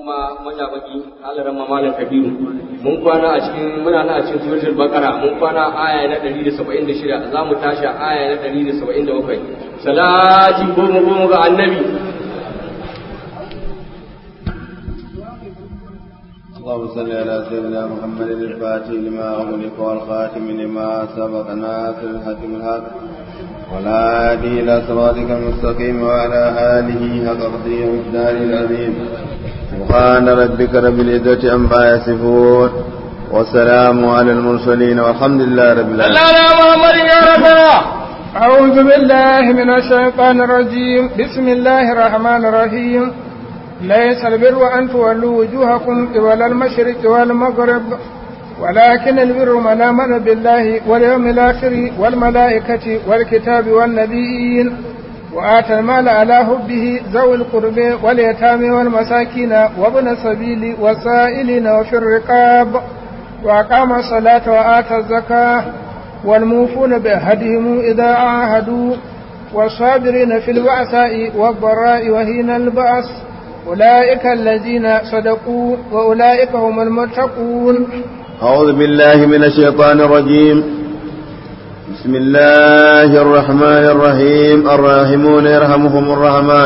kuma manya baki halaran malam kabiru mun kwana a cikin muna nan a cikin suratul baqara mun kwana aya na 176 za mu tashi aya na 177 salati goma ga annabi. اللهم صل على سيدنا محمد الفاتح لما أغلق والخاتم لما سبق ناصر الحق بالحق والهادي إلى صراطك المستقيم وعلى آله حق قدره ومقداره العظيم سبحان ربك رب العزة عما يصفون والسلام على المرسلين والحمد لله رب العالمين. أعوذ بالله من الشيطان الرجيم. بسم الله الرحمن الرحيم. ليس البر أن تولوا وجوهكم قبل المشرق والمغرب ولكن البر من آمن بالله واليوم الآخر والملائكة والكتاب والنبيين وآتى المال على حبه ذوي القرب واليتامى والمساكين وابن السبيل والسائلين وفي الرقاب وأقام الصلاة وآتى الزكاة والموفون بعهدهم إذا عاهدوا والصابرين في البأساء والضراء وحين البأس أولئك الذين صدقوا وأولئك هم المتقون. أعوذ بالله من الشيطان الرجيم. بسم الله الرحمن الرحيم. الراحمون يرحمهم الرحمن.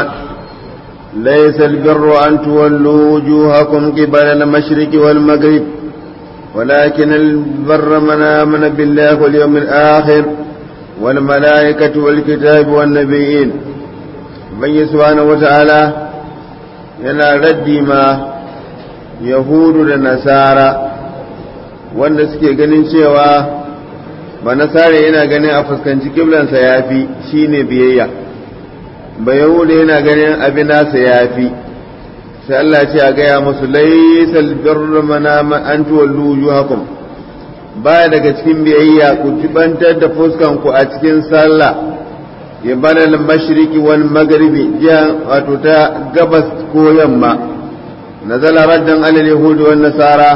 ليس البر أن تولوا وجوهكم قبل المشرق والمغرب ولكن البر من آمن بالله واليوم الآخر والملائكة والكتاب والنبيين. من سبحانه وتعالى yana raddi ma yahudu da nasara wanda suke ganin cewa ba nasara yana ganin a fuskanci kiblansa yafi shine biyayya ba yahudu yana ganin abin nasa yafi sai Allah ce a gaya musu laysal birru man an tuwallu wujuhakum baya daga cikin biyayya ku tibantar da fuskan ku a cikin sallah ya bana al-mashriqi wal maghribi jiya wato ta gabas ko yamma nazala raddan alal yahudi wan nasara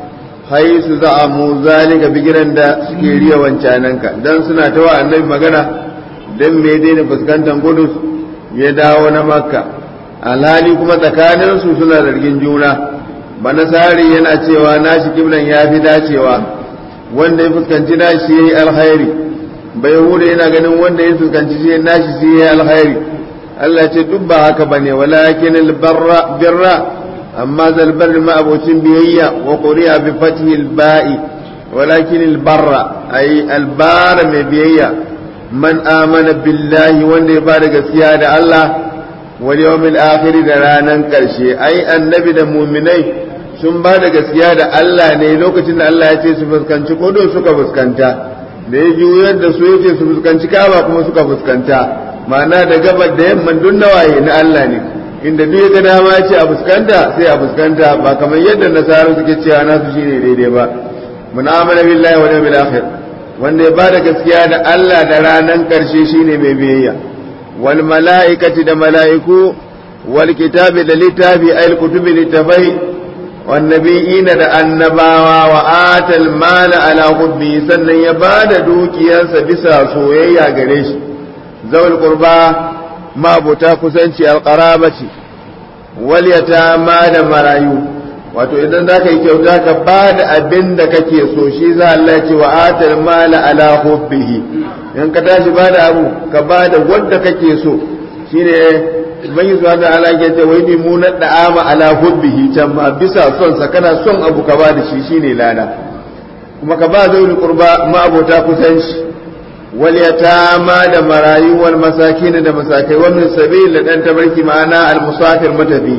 haisu za'amu zalika bigiran da suke riya wancananka dan suna ta wa annabi magana dan me daina fuskantar Qudus ya dawo na Makka alhali kuma tsakanin su suna zargin juna banasari yana cewa nashi kiblan yafi dacewa wanda ya fuskanci nashi yayi alkhairi bai hure yana ganin wanda ya fuskanci shi nashi shi ya alkhairi Allah ce duk ba haka bane walakin albarra birra amma zal barri ma abocin biyayya wa quri'a bi fathi alba'i walakin albarra ay albara mai biyayya man amana billahi wanda ya bada gaskiya da Allah wal yawmil akhir da ranan karshe ai annabi da mu'minai sun bada gaskiya da Allah ne lokacin da Allah ya ce su fuskanci kodo suka fuskanta da ya juyar da su yake su fuskanci kaba kuma suka fuskanta ma'ana da gabar da yamman duk nawaye na Allah ne inda duk ga dama ya ce a fuskanta sai a fuskanta ba kamar yadda nasara suke cewa nasu shine daidai ba mun amana billahi wal yawmil akhir wanda ya bada gaskiya da Allah da ranan karshe shine mai biyayya wal malaikati da malaiku wal kitabi da littafi ayil kutubi littafai والنبيين da annabawa wa atal mala ala hubbi sannan ya bada dukiyarsa bisa soyayya gare shi zawul qurba mabuta kusanci alqarabati wal yatama da marayu wato idan zaka yi kyauta ka bada abin da kake so shi za Allah ya ce wa atal mala ala hubbihi in ka tashi bada abu ka bada wanda kake so shine Ubangiji subhanahu wa ta'ala ke ce wai bi mu na da'ama ala hubbihi can ma bisa son sa kana son abu ka ba da shi shine lada kuma ka ba zauri qurba ma abota kusanci wal yatama da marayu wal masakin da masakai wa min sabil da dan tabarki ma'ana al musafir matafi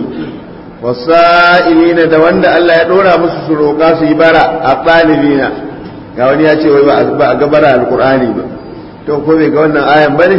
wasa'ilina da wanda Allah ya dora musu su roka su yi bara a talibina ga wani ya ce wai ba a ga bara alqur'ani ba to ko bai ga wannan ayan bane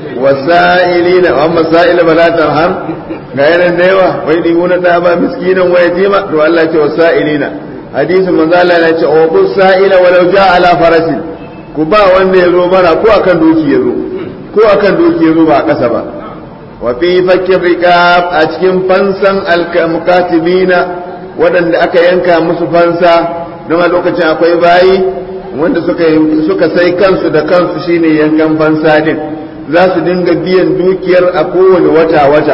wasa'ilina wa amma sa'ila bala tarham ga yanan da yawa wai diguna da ba miskinan wa yatima to Allah ce wasa'ilina hadisin manzo Allah ya ce wa qul sa'ila walau ja'a ala farasin ku ba wanda ya zo bara ko akan doki ya zo ko akan doki ya zo ba a kasa ba wa fi fakki riqab a cikin fansan al-mukatibina wadanda aka yanka musu fansa don a lokacin akwai bayi wanda suka sai kansu da kansu shine yankan fansa din za su dinga biyan dukiyar a kowane wata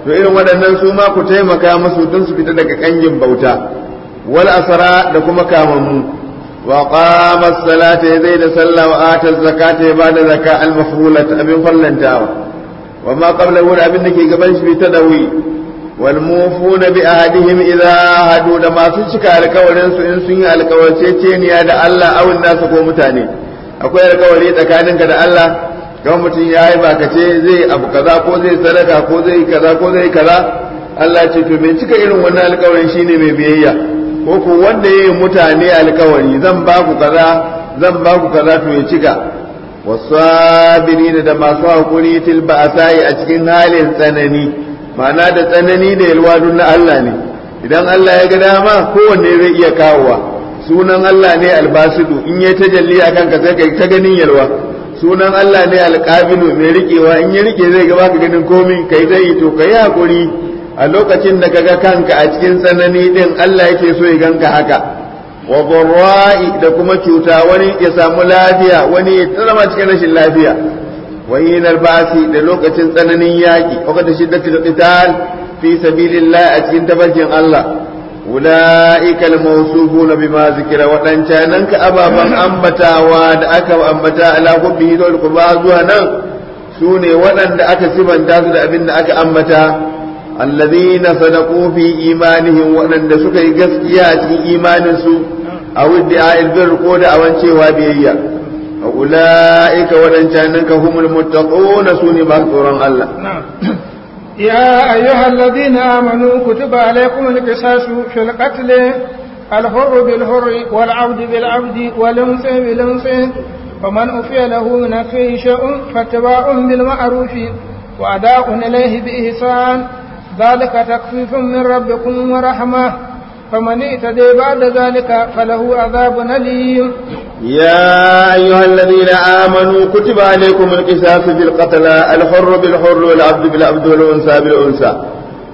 to irin waɗannan su ma ku taimaka musu don su fita daga kangin bauta wal asra da kuma kamammu wa qama as-salata zai da sallah wa ata az-zakata ya bada zakka al-mafrulat abin fallantawa wa ma qabla wala abin da ke gaban shi ta dawi wal mufuna bi ahadihim idha hadu da masu cika alƙawarin su in sun yi alƙawarceceniya da Allah awin nasu ko mutane akwai alƙawari tsakaninka da Allah ga mutum ya yi bakace zai abu kaza ko zai sadaka ko zai kaza ko zai kaza Allah ce to mai cika irin wannan alƙawarin shine mai biyayya ko ko wanda yayi mutane alƙawari zan ba ku kaza to ya cika wasabirin da masu hakuri til ba'sai a cikin halin tsanani ma'ana da tsanani da yalwadun na Allah ne idan Allah ya ga dama kowanne zai iya kawowa sunan Allah ne albasidu in yayi tajalli akan ka sai kai ta ganin yalwa sunan Allah ne alƙabilu mai riƙewa in ya riƙe zai gaba ka ganin komi kai zai to kai hakuri a lokacin da kaga kanka a cikin tsanani din Allah yake so ya ganka haka wa barra'i da kuma cuta wani ya samu lafiya wani ya tsama cikin rashin lafiya wa hinal ba'si da lokacin tsananin yaki wakati shiddatul qital fi sabilillah a cikin tabarkin Allah أولئك الموصوفون بما ذكر وأنشانك أبابا أنبتاوا دعك وأنبتا على حبه ذو القربى زهنا سوني وأن دعك سبا تاسد أبن دعك أنبتا الذين صدقوا في إيمانهم وأن سكي قسكيات في إيمان سوء أو ادعاء البر قود أو أنشي وابيئيا أولئك وأنشانك هم المتقون سوني مغفورا الله يا أيها الذين آمنوا كتب عليكم القصاص في القتل الحر بالحر والعبد بالعبد والأنثى بالأنثى ومن أوفي له من أخيه شيء فاتباع بالمعروف وأداء إليه بإحسان ذلك تخفيف من ربكم ورحمة فمن اعتدى بعد ذلك فله عذاب أليم يا أيها الذين آمنوا كتب عليكم القصاص في القتلى الحر بالحر والعبد بالعبد والأنثى بالأنثى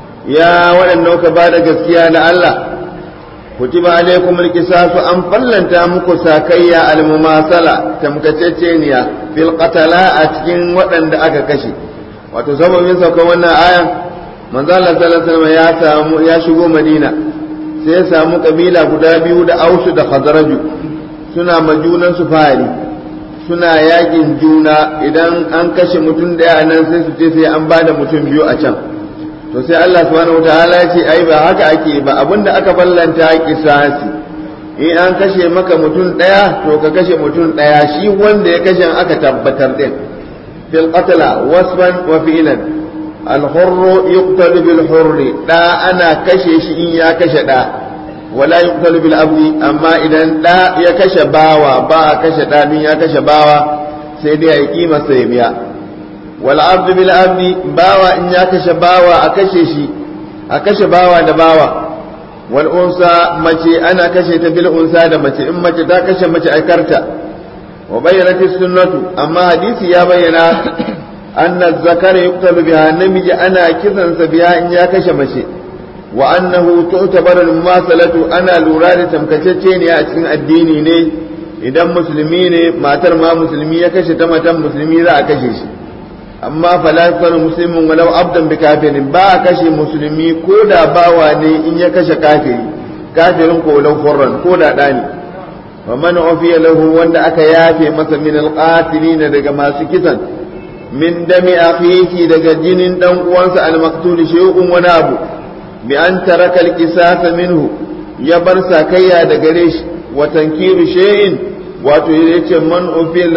يا ولنوك بعد قسيان الله كتب عليكم القصاص أن فلن تامك ساكيا المماثلة تمكتشينيا في القتلى أتكين ولن دعك كشي وتصبب من سوكونا آية من ذا الله صلى الله عليه وسلم يا شبو مدينة سيسامو قبيلة قدابيو دا أوس دا خضرجو suna ma junansu fari suna yakin juna idan an kashe mutum daya nan sai su ce sai an bada mutum biyu a can to sai Allah subhanahu wataala ya ce ai ba haka ake ba abinda aka ballanta kisasi in an kashe maka mutum daya to ka kashe mutum daya shi wanda ya kashe aka tabbatar din fil qatla wasban wa fi'lan al hurru yuqtalu bil hurri da ana kashe shi in ya kashe da wala yuqtalu bil abdi amma idan da ya kashe bawa ba kashe da din ya kashe bawa sai dai ya kima sai biya wal abdu bil abdi bawa in ya kashe bawa a kashe shi a kashe bawa da bawa wal unsa mace ana kashe ta bil unsa da mace in mace ta kashe mace ai karta wa bayyanat sunnatu amma hadisi ya bayyana anna zakara yuqtalu biha namiji ana kisansa biya in ya kashe mace wa annahu tu'tabaru al-mumasalatu ana lura da tamkacecce ne a cikin addini ne idan musulmi ne matar ma musulmi ya kashe ta matan musulmi za a kashe shi amma fala yakunu muslimun walau abdan bi kafirin ba a kashe musulmi ko da bawa ne in ya kashe kafirin ko lau hurran ko da dani wa man ufiya lahu wanda aka yafe masa min al-qatilina daga masu kisan min dami akhihi daga jinin dan uwansa al-maqtul shay'un wa abu bi an taraka al-qisas minhu ya bar sakayya da gare shi wa tankiru shay'in wato yace man ufiya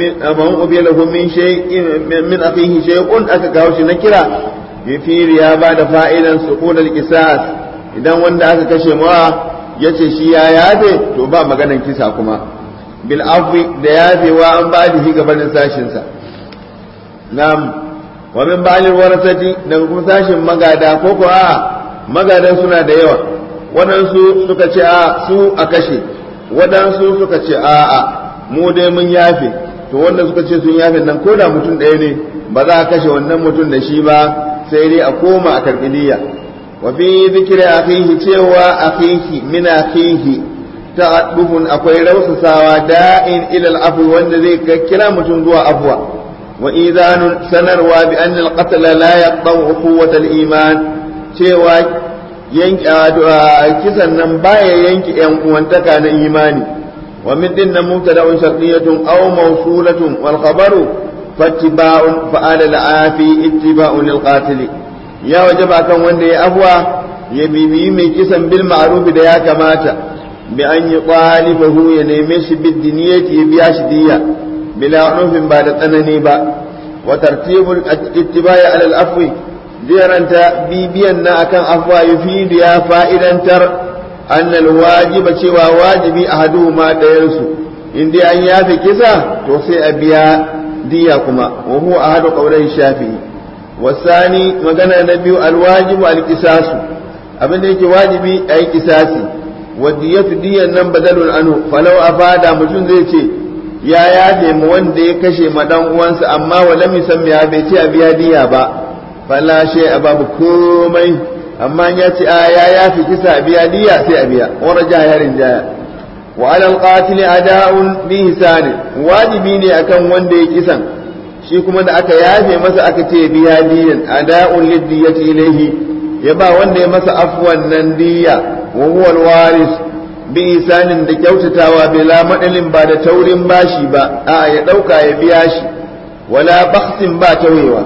lahu min shay'in min akhihi shay'un aka kawo shi na kira yafiri ya bada fa'idan suqul al-qisas idan wanda aka kashe mawa yace shi ya yabe to ba maganan kisa kuma bil afwi da yabewa an ba da shi gabanin sashin sa nam wa min ba'il warasati daga kuma sashin magada ko ko a magadan suna da yawa waɗansu suka ce a su a kashe waɗansu suka ce a mu dai mun yafe to wanda suka ce sun yafe nan ko da mutum ɗaya ne ba za a kashe wannan mutum da shi ba sai dai a koma a karɓi niyya wa fi zikri akhihi cewa akhihi min akhihi ta'addufun akwai rausasawa da'in ila al-afwi wanda zai kira mutum zuwa afwa wa idanun sanarwa bi anna al-qatl la yaqta'u quwwat al-iman cewa kisan nan baya yanki yan uwantaka na imani wa min dinna mubtada'un shartiyatun aw mawsulatun wal khabaru fattiba'un fa'ala al-afi ittiba'un lil-qatil ya wajaba kan wanda ya afwa ya bibiyi mai kisan bil ma'ruf da ya kamata bi an yi qalibahu ya neme shi bid diniyati ya biya shi diya bila unufin ba da tsanani ba wa tartibul ittiba'i ala al-afwi ziranta bibiyan na akan afwa yufidu ya fa'idantar annal wajiba cewa wajibi ahaduhuma dayarsu in dai an yafi kisa to sai a biya diya kuma wa huwa ahadu qawlai shafi'i wasani magana na biyu alwajibu alqisasu abinda yake wajibi ayi kisasi wa diyatu diyan nan badalun anhu falau afada mutum zai ce ya yafe mu wanda ya kashe ma dan uwansa amma wa lam yusammi ya bai ce a biya diya ba fala shay babu komai amma ya ce ya yafe kisa a biya diya sai a biya wa raja yarin jaya wa ala alqatil ada'un bi hisan wajibi ne akan wanda ya kisan shi kuma da aka yafe masa aka ce biya diyan ada'un lidiyati ilayhi ya ba wanda ya masa afwan nan diya wa huwa alwaris bi isanin da kyautatawa bila madalin ba da taurin bashi ba a ya dauka ya biya shi wala bakhsin ba tawewa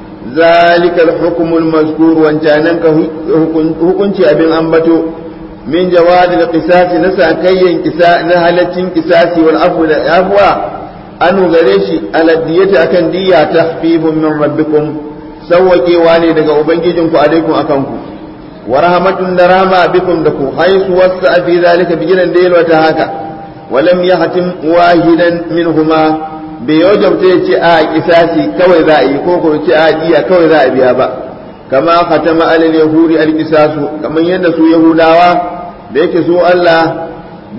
zalika alhukm almazkur wancanan ka hukunci abin ambato min jawad alqisas na sakayyan kisa na halaccin kisasi wal afwa anu gare shi aladiyati akan diya tahfifun min rabbikum sawwakewa ne daga ubangijinku alaikum akan ku wa rahmatun da rahma bikum da ku haisu wasa fi zalika bijinan da yalwata haka walam yahtim wahidan minhuma bai wajabta ya ce a kisasi kawai za a yi ko ko ce a diya kawai za a biya ba kama khatama alal yahudi al kisasu kamar yadda su yahudawa da yake su Allah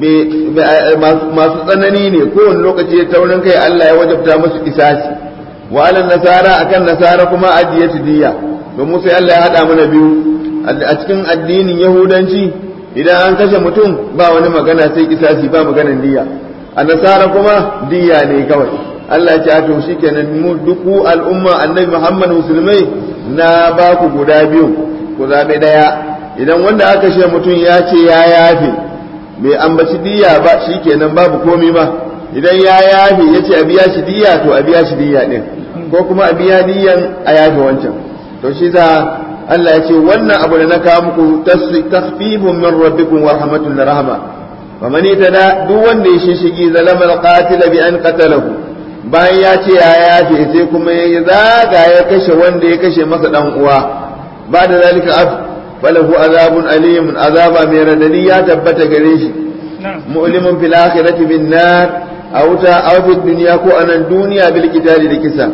masu tsanani ne kowane lokaci taurin kai Allah ya wajabta musu kisasi wa alal nasara akan nasara kuma adiyatu diya domin sai Allah ya hada mana biyu a cikin addinin yahudanci idan an kashe mutum ba wani magana sai kisasi ba maganan diya a nasara kuma diya ne kawai Allah ya ce a to shikenan mu duku al'umma annabi Muhammad musulmai na ba ku guda biyu ku zabe daya idan wanda aka kashe mutum ya ce ya yafe bai ambaci diya ba shikenan babu komai ba idan ya yafe ya ce a biya shi diya to a biya shi diya din ko kuma a biya diyan a yafe wancan to shi za Allah ya ce wannan abu da na kawo muku tasfifun min rabbikum wa rahmatun da rahma wa man tada duk wanda ya shishigi zalama alqatil bi an qatalahu bayan ya ce ya yafe sai kuma ya zaga ya kashe wanda ya kashe masa dan uwa ba da zalika af falahu azabun alimun azaba mai radadi ya tabbata gare shi mu'limun fil akhirati bin nar aw fid dunya ko anan duniya bil qitali da kisa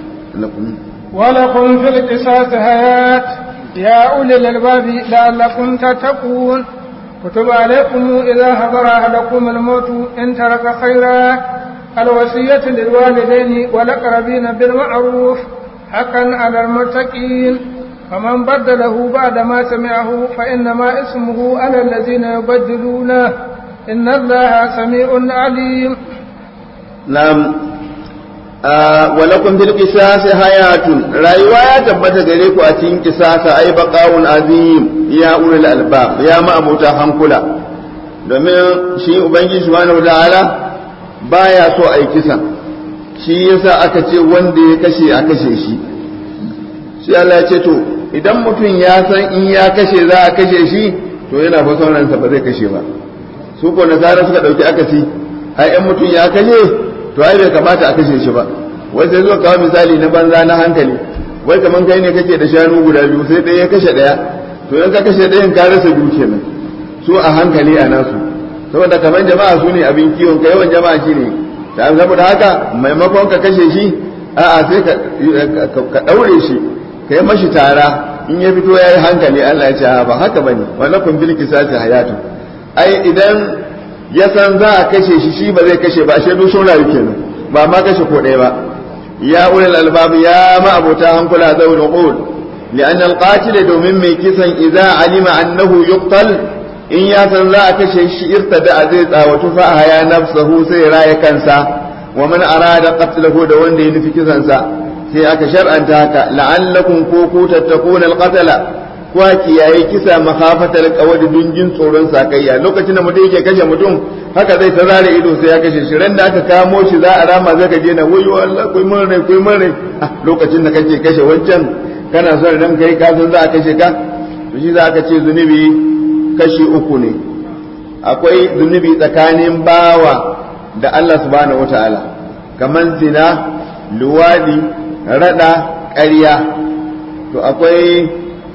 ولكم في القصاص حياة يا أولي الألباب لعلكم تتقون كتب عليكم إذا حضر أحدكم الموت إن ترك خيرا الوصية للوالدين والأقربين بالمعروف حقا على المتقين فمن بدله بعد ما سمعه فإنما اسمه على الذين يبدلونه إن الله سميع عليم. نعم. ولكم في القصاص حياة رأيوا يا تبت غريكو أتين قصاص أي بقاء عظيم يا أولي الألباب يا ما أبوتا حنكلا domin shi ubangiji subhanahu wataala baya so ai kisa shi yasa aka ce wanda ya kashe a kashe shi sai Allah ya ce to idan mutum ya san in ya kashe za a kashe shi to yana fa sauransa ba zai kashe ba su ko nasara suka dauki akasi ai in mutum ya kashe to ai bai kamata a kashe shi ba wai sai zo kawo misali na banza na hankali wai kaman kai ne kake da shanu guda biyu sai ɗaya ya kashe ɗaya to in ka kashe ɗayan ka rasa biyu kenan su a hankali a nasu saboda kaman jama'a su ne abin kiwon ka yawan jama'a shi ne ta saboda haka maimakon ka kashe shi a'a sai ka ɗaure shi ka yi mashi tara in ya fito ya yi hankali Allah ya ce ba haka bane walakum bil qisasi hayatu ai idan ya san za a kashe shi shi ba zai kashe ba shaidu sun rayu kenan ba ma kashe ko ɗaya ba ya ulul albab ya ma abota hankula zawul qul li'an al-qatil domin mai kisan idza alima annahu yuqtal in ya san za a kashe shi irtada zai tsawatu fa haya nafsuhu sai raya kansa wa man arada qatlahu da wanda ya nufi kisansa sai aka shar'anta haka la'allakum ku tattaquna al-qatla kwa kiyaye kisa makhafatal qawdi dun jin tsoron sakayya lokacin da mutum yake kashe mutum haka zai ta zare ido sai ya kashe shi ran da aka kamo shi za a rama zaka je na wayo Allah kai mun rai lokacin da kake kashe wancan kana son ran kai ka san za a kashe ka to shi za ka ce zunubi kashi uku ne akwai zunubi tsakanin bawa da Allah subhanahu wataala kaman zina luwadi rada ƙarya to akwai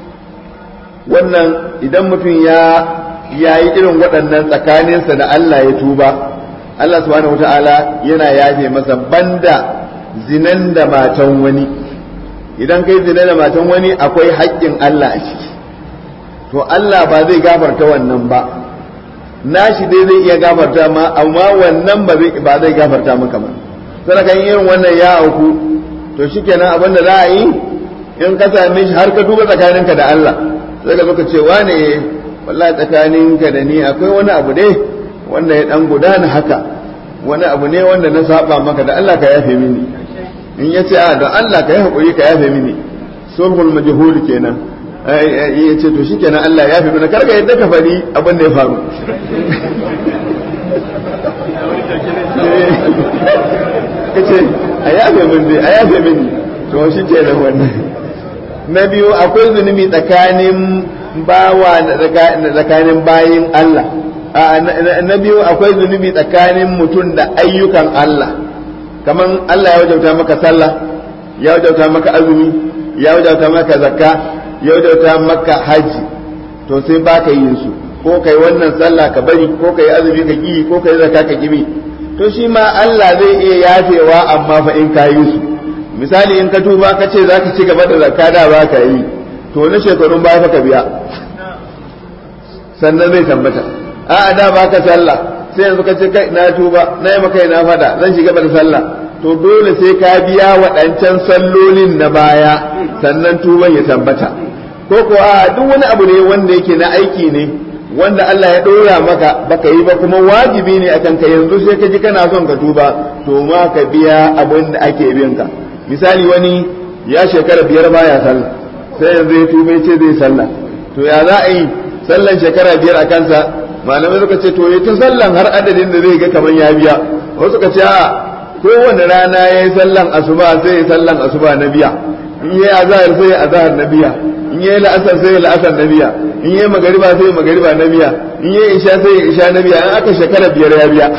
wannan idan mutum ya yi irin waɗannan tsakaninsa da Allah ya tuba Allah subhanahu wata'ala yana yafe masa banda zinan da matan wani idan kai zina da matan wani akwai haƙƙin Allah a ciki to Allah ba zai gafarta wannan ba nashi dai zai iya gafarta ma amma wannan ba zai gafarta maka ba sai kan irin wannan ya auku to shikenan abin da za a yi in ka same shi har ka duba tsakaninka da Allah sai ka zo ka ce wane wallahi tsakaninka da ni akwai wani abu dai wanda ya dan gudana haka wani abu ne wanda na saba maka da Allah ka yafe mini in yace a da Allah ka yi hakuri ka yafe mini sulhul majhul kenan ya ce to shikenan Allah ya yafe mini karka yadda ka fari abin da ya faru kace a yafe mini a yafe mini to shikenan wannan na biyu akwai zunubi tsakanin bawa tsakanin bayin Allah na biyu akwai zunubi tsakanin mutum da ayyukan Allah kaman Allah ya wajauta maka sallah ya wajauta maka azumi ya wajauta maka zakka ya wajauta maka haji to sai baka yin su ko kai wannan sallah ka bari ko kai azumi ka ki ko kai zakka ka kibi to shi ma Allah zai iya yafewa amma fa in ka yi su misali in ka tuba ka ce za ka ci gaba da zakka da ba ka yi to na shekarun baya fa ka biya sannan zai tambata a da ba ka sallah sai yanzu ka ce kai na tuba na yi maka na fada zan shiga da sallah to dole sai ka biya waɗancan sallolin na baya sannan tuban ya tabbata ko ko a duk wani abu ne wanda yake na aiki ne wanda Allah ya ɗora maka baka yi ba kuma wajibi ne akan ka yanzu sai ka ji kana son ka tuba to ma ka biya abin da ake bin ka misali wani ya shekara 5 baya sallah sai yanzu ya tuba ya ce zai sallah to ya za a yi sallan shekara 5 a kansa malamai suka ce to ya ta sallan har adadin da zai ga kamar ya biya wasu suka ce a kowane rana ya yi sallan asuba sai ya sallan asuba na biya in yi azahar sai ya azahar na biya in yi la'asar sai ya la'asar na biya in yi magariba sai ya magariba na biya in yi isha sai ya isha na biya in aka shekara 5 ya biya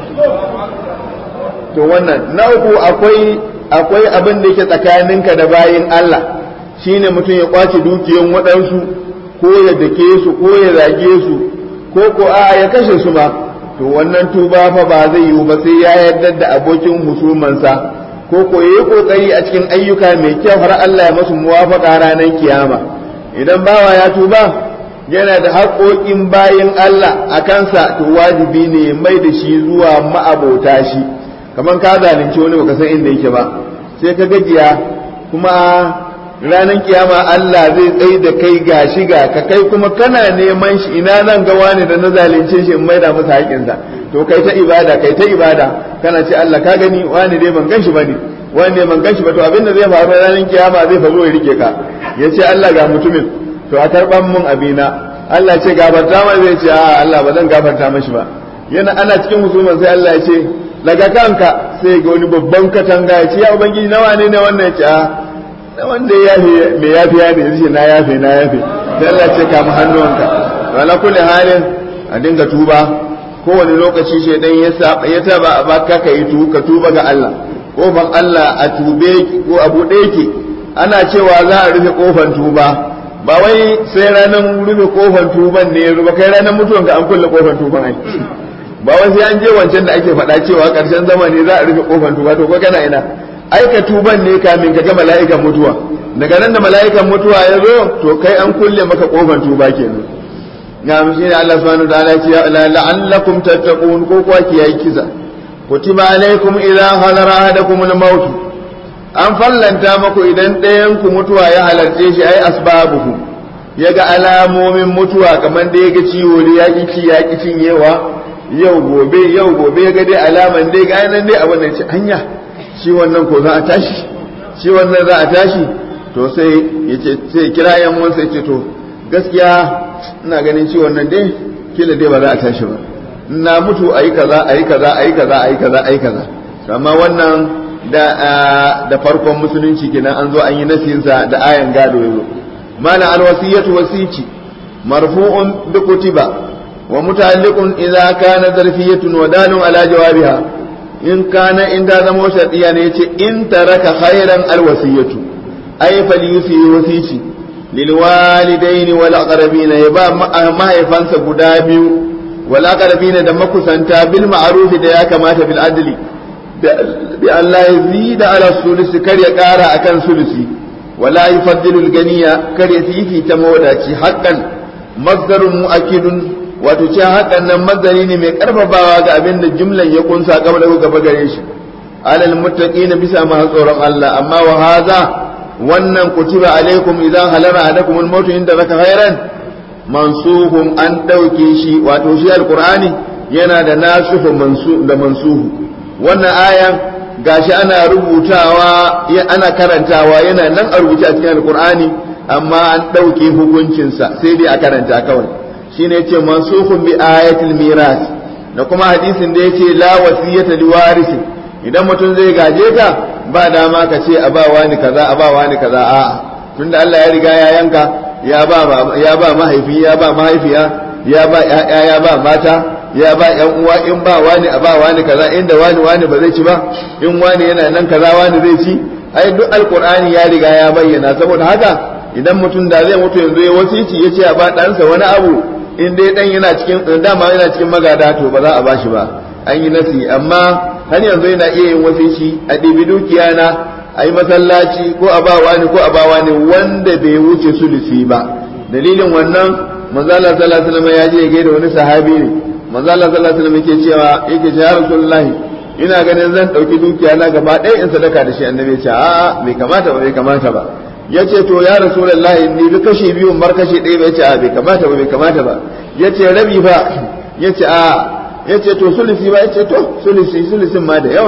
to wannan na uku akwai abin da yake tsakaninka da bayin Allah shine mutum ya kwace dukiyan waɗansu ko ya dake su ko ya zage su ko a ya kashe su ma to wannan tuba fa ba zai yiwu ba sai ya yarda da abokin husumansa ko yayi kokari a cikin ayyuka mai kyau har Allah ya masu muwafaka ranar kiyama idan bawa ya tuba yana da haƙoƙin bayin Allah a kansa to wajibi ne mai da shi zuwa ma'abota shi kamar ka zalunci wani baka san inda yake ba sai ka gajiya kuma ranar kiyama Allah zai tsaye da kai gashi ga ka kai kuma kana neman shi ina nan ga wani da na zalunce shi in maida masa haƙinsa to kai ta ibada kana ce Allah ka gani wani dai ban ganshi bane wani ne ban ganshi ba to abin da zai faru ranar kiyama zai fazo ya rike ka yace Allah ga mutumin to a karban mun abina Allah ce gafarta mai zai ce a Allah ba zan gafarta mashi ba yana ana cikin musulman sai Allah ya ce daga kanka sai ga wani babban katanga ya ce ya ubangiji nawa ne wannan ya ce a wanda ya yafe mai yafiya ne yace na yafe sai Allah ce ka mu hannuwanka wala kulli halin a dinga tuba kowane lokaci shedan ya taba baka ka yi ka tuba ga Allah kofar Allah a tube ko abu da yake ana cewa za a rufe kofar tuba ba wai sai ranar rufe kofar tuban ne ruba kai ranar mutuwan ka an kulle kofar tuban ai ba wai sai an je wancan da ake faɗa cewa ƙarshen zamani za a rufe kofar tuba to ko kana ina aika tuban ne kamin ka ga mala'ikan mutuwa daga nan da mala'ikan mutuwa ya zo to kai an kulle maka kofar tuba kenan ga mu shine Allah subhanahu wa ta'ala ya ce la'allakum tattaqun ko kuwa kiyayi kiza kutiba alaikum idza hadara ahadakum al-maut an fallanta maku idan ɗayan ku mutuwa ya halarce shi ai asbabuhu yaga alamomin mutuwa kamar da yaga ciwo da yaki ci yaki cinyewa yau gobe ga dai alaman dai ga nan dai abin da ce hanya shi wannan ko za a tashi to sai yace sai kira yan mun sai ce to gaskiya ina ganin shi wannan dai kila dai ba za a tashi ba na mutu ayi kaza amma wannan da farkon musulunci kenan an zo an yi nasinsa da ayan gado yazo mana alwasiyatu wasici marfu'un bi kutiba wa muta'alliqun idza kana zarfiyatun wa dalun ala jawabiha in kana inda zama shartiya ne yace in taraka khairan alwasiyatu ay falyusi wasici lil walidaini wal aqrabina yaba mahaifansa guda biyu wal aqrabina da makusanta bil ma'ruf da ya kamata bil adli bi Allah yazida ala sulusi kar ya kara akan sulusi wala yufaddilu al ganiya kar ya fifi ta mawadaci haqqan masdarun mu'akkidun wato ce hakan nan mazari ne mai karfafawa ga abin da jumlan ya kunsa gaba gare shi alal muttaqina bisa ma tsoron Allah amma wa hadha wannan kutiba alaikum idan halara adakum al-maut inda zaka khairan mansuhun an dauke shi wato shi alqur'ani yana da nasuhu mansuhu wannan ayan gashi ana rubutawa ana karantawa yana nan a rubuce a cikin alqur'ani amma an dauke hukuncinsa sai dai a karanta kawai shine yace mansukhun bi ayatil miras da kuma hadisin da yace la wasiyata liwarisi idan mutum zai gaje ka ba dama ka ce a ba wani kaza a tunda Allah ya riga ya yanka ya ba mahaifi ya ba mahaifiya ya ba ƴaƴa ya ba mata ya ba ƴan uwa in ba wani a ba wani kaza inda wani ba zai ci ba in wani yana nan kaza wani zai ci ai duk alqur'ani ya riga ya bayyana saboda haka idan mutum da zai mutu yanzu ya wasici ya ce a ba ɗansa wani abu in dai dan yana cikin dama yana cikin magada to ba za a bashi ba an yi nasi amma har yanzu yana iya yin wasici a ɗibi dukiya na a yi masallaci ko a ba wani ko a ba wani wanda bai wuce sulusi ba dalilin wannan manzo Allah sallallahu alaihi wasallam ya je ya gaida wani sahabi ne manzo Allah sallallahu alaihi wasallam yake ce ya rasulullahi ina ganin zan dauki dukiya na gaba ɗaya in sadaka da shi annabi ya ce a'a bai kamata ba yace to ya rasulullahi ni bi kashi biyu bar kashi ɗaya bai ce a bai kamata ba yace rabi fa yace a yace to sulusi ba yace to sulusin ma da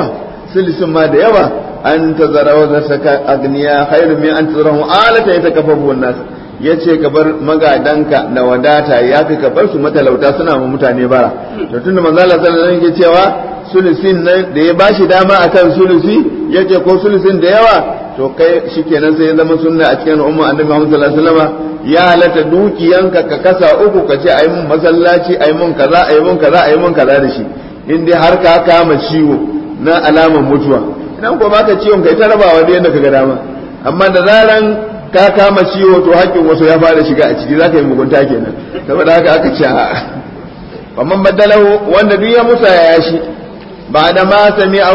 yawa an tazara wa zasaka agniya khairu min an tazarahu alata yatakaffafu wan-nas yace ka bar magadanka da wadata ya fi ka bar su matalauta suna ma mutane bara to tunda manzo Allah sallallahu alaihi wasallam yake cewa sulusin nan da ya bashi dama akan sulusi yace ko sulusin da yawa to kai shikenan sai ya zama sunna a cikin umma annabi Muhammad sallallahu alaihi wasallam ya halatta dukiyanka ka kasa uku ka ce ayi mun masallaci ayi mun kaza da shi in dai har ka kama ciwo na alaman mutuwa idan ko baka ciwon kai ta rabawa da yadda kaga dama amma da zaran ka kama ciwo to hakkin wasu ya fara shiga a ciki zaka yi mugunta kenan saboda haka aka ce amma badalahu wanda duk ya musa ya shi ba da ma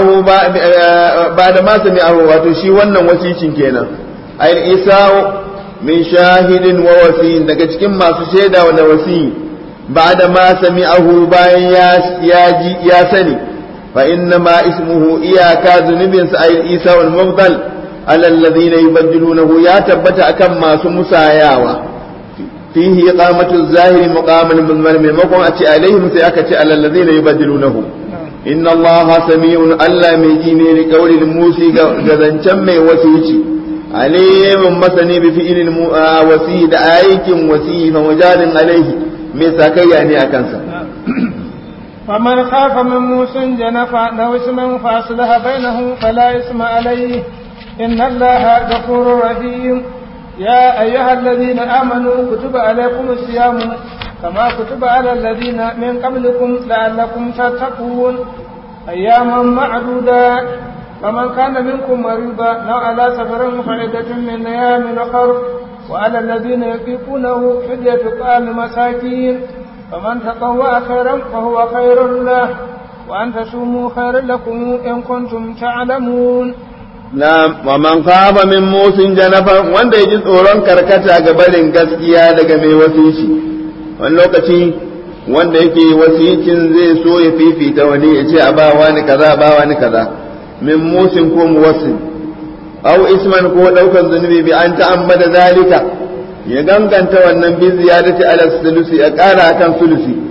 sami'ahu wato shi wannan wasicin kenan ay isa'u min shahidin wa wasiyin daga cikin masu shaida da wasiyi ba da ma sami'ahu bayan ya sani fa inna ma ismuhu iyaka zunubin sa ay isa'u al-mubdal ala alladhina yubaddilunahu ya tabbata akan masu musayawa fihi iqamatu az-zahiri muqaman al-mudmar maimakon a ce alaihim sai aka ce ala alladhina yubaddilunahu inna allaha sami'un alla mai ji ne li qawli musi ga zancen mai wasici alimun masani bi fi'lin wasi da aikin wasi fa mujadin alaihi mai sakayya ne akan sa faman khafa min musin janafa law isman fasalaha bainahum fala isma alayhi inna allaha ghafurur rahim ya ayyuhalladhina amanu kutiba alaykumus siyamu كما كتب على الذين من قبلكم لعلكم تتقون أياما معدودات فمن كان منكم مريضا أو على سفر فعدة من أيام أخر وعلى الذين يطيقونه فدية طعام مساكين فمن تطوع خيرا فهو خير له وأن تصوموا خيرا لكم إن كنتم تعلمون نعم ومن خاف من موس جنفا وان يجد أوران كركتا قبل gaskiya daga mai wasici wani lokaci wanda yake wasicin zai so ya fifita wani ya ce a ba wani kaza min musin ko muwassin aw isman ko daukan zunubi bi an ta'ammada zalika ya ganganta wannan bi ziyadati ala sulusi ya kara akan sulusi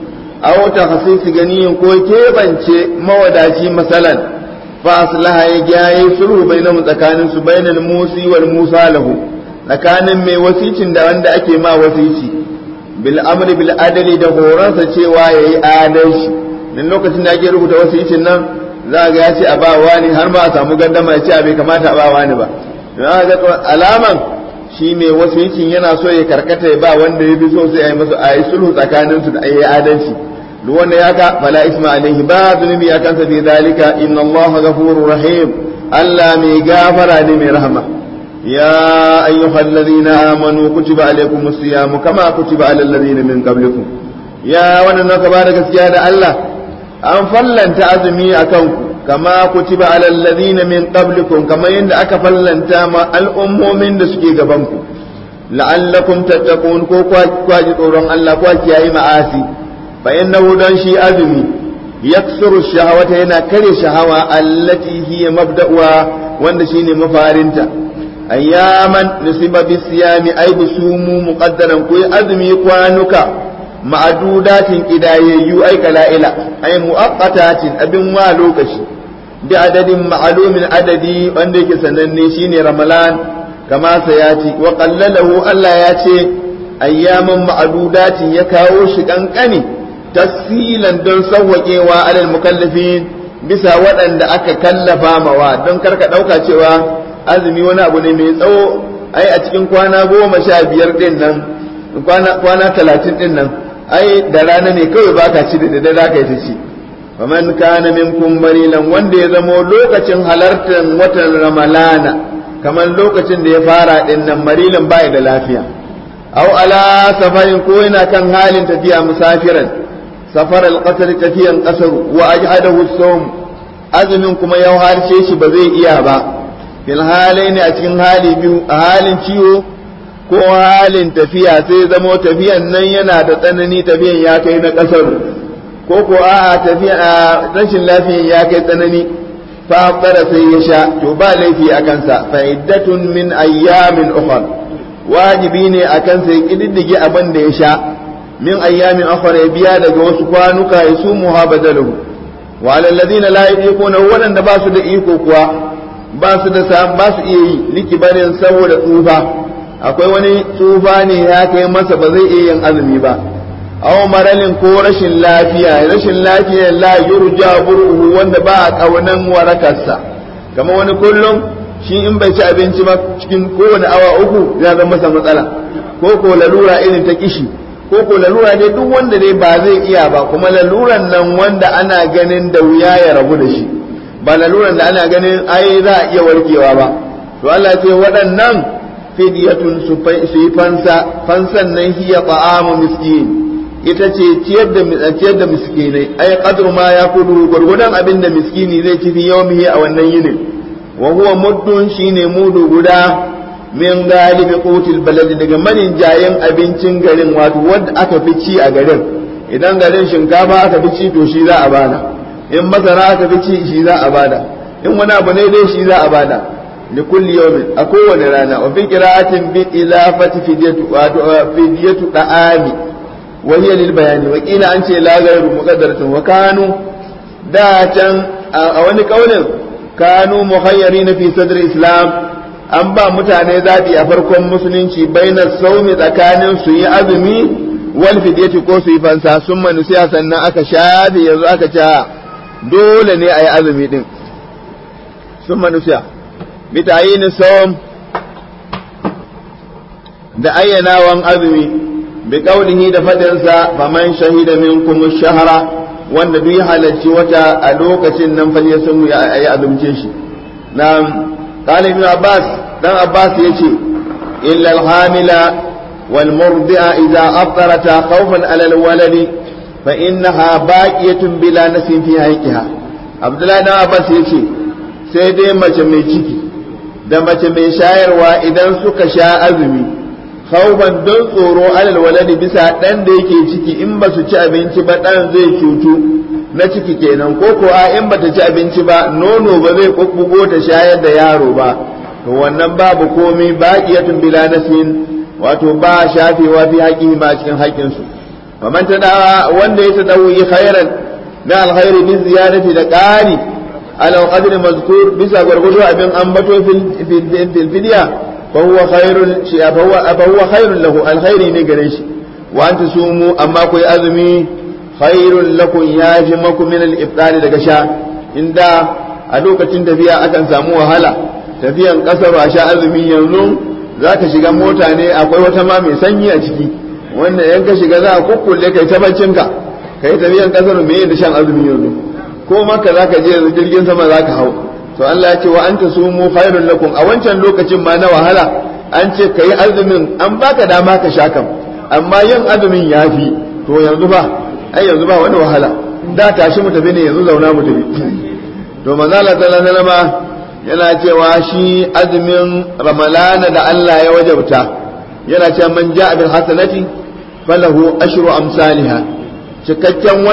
aw takhsis ganiyin ko kebance mawadaci masalan fa aslaha ya gyaye sulhu bainahum tsakanin su bainal musi wal musa lahu tsakanin mai wasicin da wanda ake ma wasici bil amri bil adli da horansa cewa yayi adalci dan lokacin da ake rubuta wasicin nan za ga ya ce a ba wani har ma a samu gandama ya ce a bai kamata a ba wani ba don ga alaman shi mai wasicin yana so ya karkata ya ba wanda ya fi so sai a yi masa a yi sulhu tsakanin su da ayi adalci duk wanda ya ka fala isma alaihi ba zunubi ya kansa fi zalika inna allaha ghafurur rahim Allah mai gafara ne mai rahama ya ayyuhallazina amanu kutiba alaykumus siyam kama kutiba alal ladina min qablikum ya wannan ka ba da gaskiya da Allah an fallanta azumi akan ku kama kutiba alal ladina min qablikum kama yanda aka fallanta ma al'ummomin da suke gaban ku la'allakum tattaqun ko kwaji tsoron Allah ko kiyaye ma'asi fa innahu dan shi azumi yaksuru shahawata yana kare shahawa allati hiya mabda'uha wanda shine mafarinta ayyaman nusiba bisiyami ay busumu muqaddaran ku azumi kwanuka ma'adudatin kidayayyu ay kala'ila ay muaqqatatin abin wa lokaci da adadin ma'lumin adadi wanda yake sananne shine ramalan kama sayati wa qallalahu Allah ya ce ayyaman ma'adudatin ya kawo shi kankani tafsilan don sawwaƙewa alal mukallafin bisa waɗanda aka kallafa mawa don karka ɗauka cewa azumi wani abu ne mai tsawo ai a cikin kwana 15 din nan kwana 30 din nan ai da rana ne kawai baka ci da dare zaka yi ta ci faman kana minkum marilan wanda ya zamo lokacin halartar watan ramalana kamar lokacin da ya fara din nan marilan bai da lafiya aw ala safarin ko yana kan halin tafiya musafiran safar al-qasr tafiyan qasar wa ajhadahu as-sawm azumin kuma ya harshe shi ba zai iya ba fil halaini a cikin hali biyu a halin ciwo ko halin tafiya sai zamo tafiyan nan yana da tsanani tafiyan ya kai na kasar ko a'a tafiya rashin lafiyan ya kai tsanani fa afdara sai ya sha to ba laifi a kansa fa iddatun min ayyamin ukhra wajibi ne a kansa ya kididdige abin da ya sha min ayyamin ukhra ya biya daga wasu kwanuka ya su muhabadalahu wa alal ladina la yaquna wadanda ba su da iko kuwa ba su iya yi likibarin saboda tsufa akwai wani tsufa ne ya kai masa ba zai iya yin azumi ba aw maralin ko rashin lafiya la yurja buruhu wanda ba a kaunan warakarsa kama wani kullum shi in bai ci abinci ba cikin kowane awa uku ya zama masa matsala ko lalura irin ta kishi ko lalura ne duk wanda dai ba zai iya ba kuma laluran nan wanda ana ganin da wuya ya rabu da shi ba laluran da ana ganin ai za a iya warkewa ba to Allah ce waɗannan fidyatun su yi fansan nan hiya ta'amu miskin ita ce ciyar da miskinai ai qadru ma yakulu gurgudan abin da miskini zai ci fi yawmihi a wannan yinin wa huwa muddun shine mudu guda min galibi qutil balad daga manin jayen abincin garin wato wanda aka fi ci a garin idan garin shinkafa aka fi ci to shi za a bada in masara aka fi ci shi za a bada in wani abu ne dai shi za a bada li kulli yawmin a kowane rana wa fi qira'atin bi ilafati fidyatu wa fidyatu da'ami wa hiya lil bayani wa qila an ce la ghayru muqaddaratun wa kanu da can a wani kaulin kanu mukhayyarin fi sadr islam an ba mutane zabi a farkon musulunci bainas saumi tsakanin su yi azumi wal fidyati ko su yi fansa sun manusiya sannan aka shafe yanzu aka ce dole ne a yi azumi din sun manusiya bitayin saum da ayyanawan azumi bi qaulihi da fadinsa faman shahida minkum ash-shahra wanda duk ya halarci wata a lokacin nan fa ya samu ya yi azumce shi na qala ibn abbas dan abbas yace illa al-hamila wal murdi'a idza aftarata khawfan ala al-waladi fa innaha baqiyatun bila nasin fi haiqiha abdullahi dan abbas yace sai dai mace mai ciki da mace mai shayarwa idan suka sha azumi khawfan don tsoro alal waladi bisa dan da yake ciki in ba su ci abinci ba dan zai cutu na ciki kenan ko ko a in bata ci abinci ba nono ba zai kokkugo ta shayar da yaro ba to wannan babu komai baqiyatun bila nasin wato ba shafewa fi haƙi ma cikin haƙin su faman tada wanda ya tadawi khairan na alkhairi bi ziyadati da qari ala qadri mazkur bisa gurgudu abin ambato fil fidiya fa huwa khairul shi fa huwa khairul lahu alkhairi ne gare shi wa anta sumu amma ku azumi khairul lakum yajimakum min al-iftar daga sha inda a lokacin tafiya akan samu wahala tafiyan kasar a sha azumi yanzu zaka shiga mota ne akwai wata ma mai sanyi a ciki wanda yan ka shiga za a kukkulle kai ta baccinka kai tafiyan kasar me da shan azumi yanzu ko maka zaka je yanzu jirgin sama zaka hau to Allah ya ce wa anta sumu khairul lakum a wancan lokacin ma na wahala an ce kai azumin an baka dama ka sha kam amma yin azumin yafi to yanzu ba ai yanzu ba wani wahala da tashi mu tafi ne yanzu zauna mu tafi to manzo Allah sallallahu alaihi wasallam yana cewa shi azumin ramalana da Allah ya wajabta yana cewa man ja'a bil hasanati falahu ashru amsalha cikakken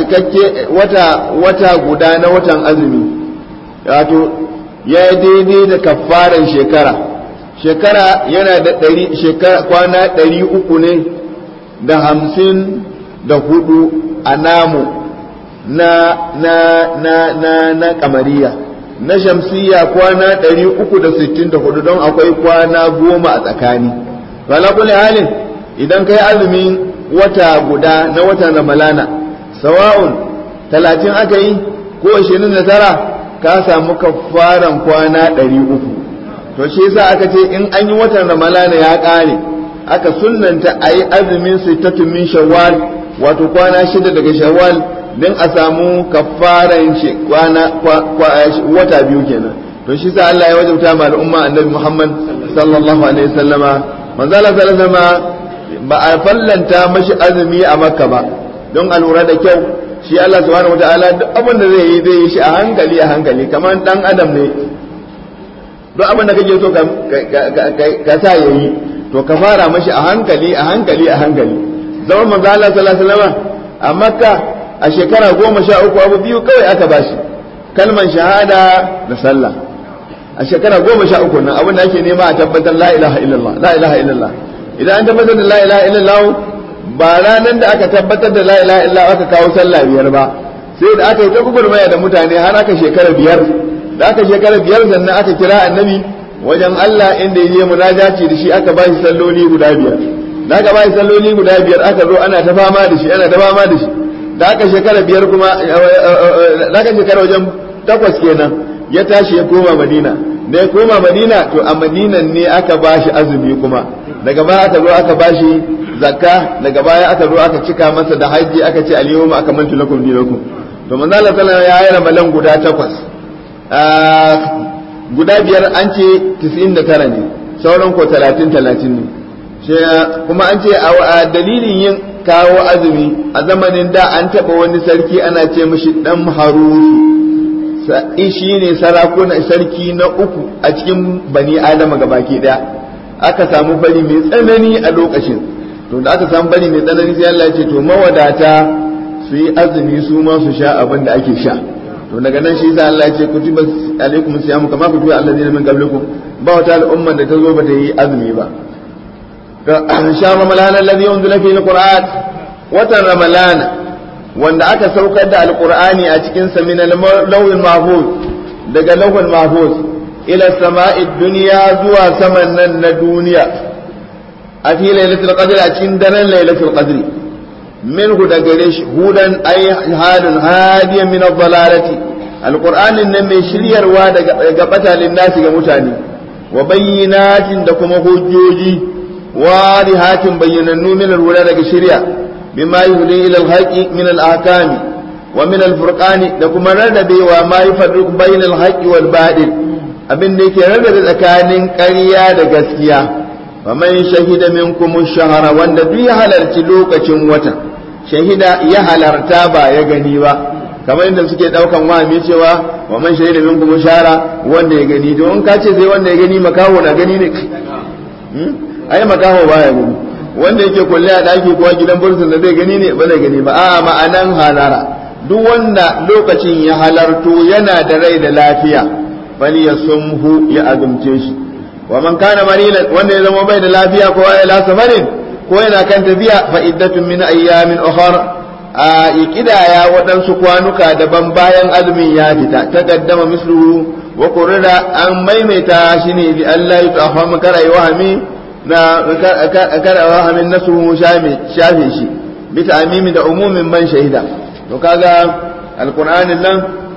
wata guda na watan azumi wato ya daidai da kafaran shekara yana da kwana 354 a namu na kamariya na shamsiya kwana 364 don akwai kwana 10 a tsakani wala kulli halin idan kai azumin wata guda na watan ramalana sawa'un 30 aka yi ko 29 ka samu kafaran kwana 300 to shi yasa aka ce in an yi watan ramalana ya kare aka sunnanta ayi azumin sittatun min shawwal wato kwana 6 daga shawwal don a samu kafaran shi wata biyu kenan to shi sa Allah ya wajabta ma al'umma annabi Muhammad sallallahu alaihi wasallama manzo Allah sallallahu alaihi wasallama ba a fallanta mashi azumi a Makka ba don a lura da kyau shi Allah subhanahu wataala duk abin da zai yi shi a hankali kamar dan adam ne duk abin da kake so ka sa yayi to ka fara mashi a hankali zaman manzo Allah sallallahu alaihi wasallama a Makka a shekara 13 abu biyu kawai aka bashi kalman shahada da sallah a shekara 13 nan abin da ake nema a tabbatar la ilaha illallah idan an tabbatar da la ilaha illallah ba ranar da aka tabbatar da la ilaha illallah aka kawo sallah biyar ba sai da aka yi ta gugurmaya da mutane har aka shekara 5 da aka shekara 5 sannan aka kira annabi wajen Allah inda yaje munajaci da shi aka bashi salloli guda 5 da aka bashi salloli guda 5 aka zo ana ta fama da shi da aka shekara 5 kuma da aka shekara wajen 8 kenan ya tashi ya koma Madina da ya koma Madina to a Madinan ne aka bashi azumi kuma daga baya aka zo aka bashi zakka daga baya aka zo aka cika masa da haji aka ce al-yawma akmaltu lakum dinakum to manzo Allah sallallahu alaihi wasallam ya yi ramalan guda 8 guda 5 an ce 99 ne sauran ko 30 ne kuma an ce a dalilin yin kawo azumi a zamanin da an taɓa wani sarki ana ce mashi ɗan harusu shi ne sarki na 3 a cikin bani adama ga baki ɗaya aka samu bari mai tsanani a lokacin to da aka samu bari mai tsanani sai Allah ya ce to mawadata su yi azumi su ma su sha abin da ake sha to daga nan shi yasa Allah ya ce kutiba alaikum siyamu kama kutiba alladhina min qablikum ba wata al'umma da ta zo ba ta yi azumi ba شهر رمضان الذي أنزل فيه القرآن وتر رمضان wanda aka saukar da alqur'ani a cikin sa min al-lawhil mahfuz daga lawhil mahfuz ila sama'i dunya zuwa saman nan na duniya a fi lailatul qadr a cikin daren lailatul qadr minhu da gare shi hudan ay halun hadiyan min ad-dalalati alqur'anin nan mai shiryarwa daga batalin nasi ga mutane wa bayyinatin da kuma hujjoji wadihatin bayyanannu min al-wala daga shari'a bima yuhdi ila al-haqi min al-ahkami wa min al-furqani da kuma rarrabewa ma yufarriqu bayna al-haqqi wal batil abin da yake rarrabe tsakanin ƙarya da gaskiya fa man shahida minkum ash-shahra wanda duk ya halarci lokacin wata shahida ya halarta ba ya gani ba kamar inda suke daukan wahami cewa wa man shahida minkum ash-shahra wanda ya gani to in ka ce sai wanda ya gani makaho na gani ne ai makaho baya gani wanda yake kulle a daki kuwa gidan bursun da zai gani ne ba zai gani ba a ma'anan halara duk wanda lokacin ya halarto yana da rai da lafiya bali ya sumhu ya azumce shi wa man kana marilan wanda ya zama bai da lafiya ko ya la safarin ko yana kan tafiya fa iddatun min ayyamin ukhra a ikidaya waɗansu kwanuka daban bayan azumin ya fita taqaddama misluhu wa qurra an maimaita shi ne bi Allah ya tafama karai wahami na karai wahamin nasu shafe shi bi ta'mimi da umumin man shahida to kaga alqur'anin nan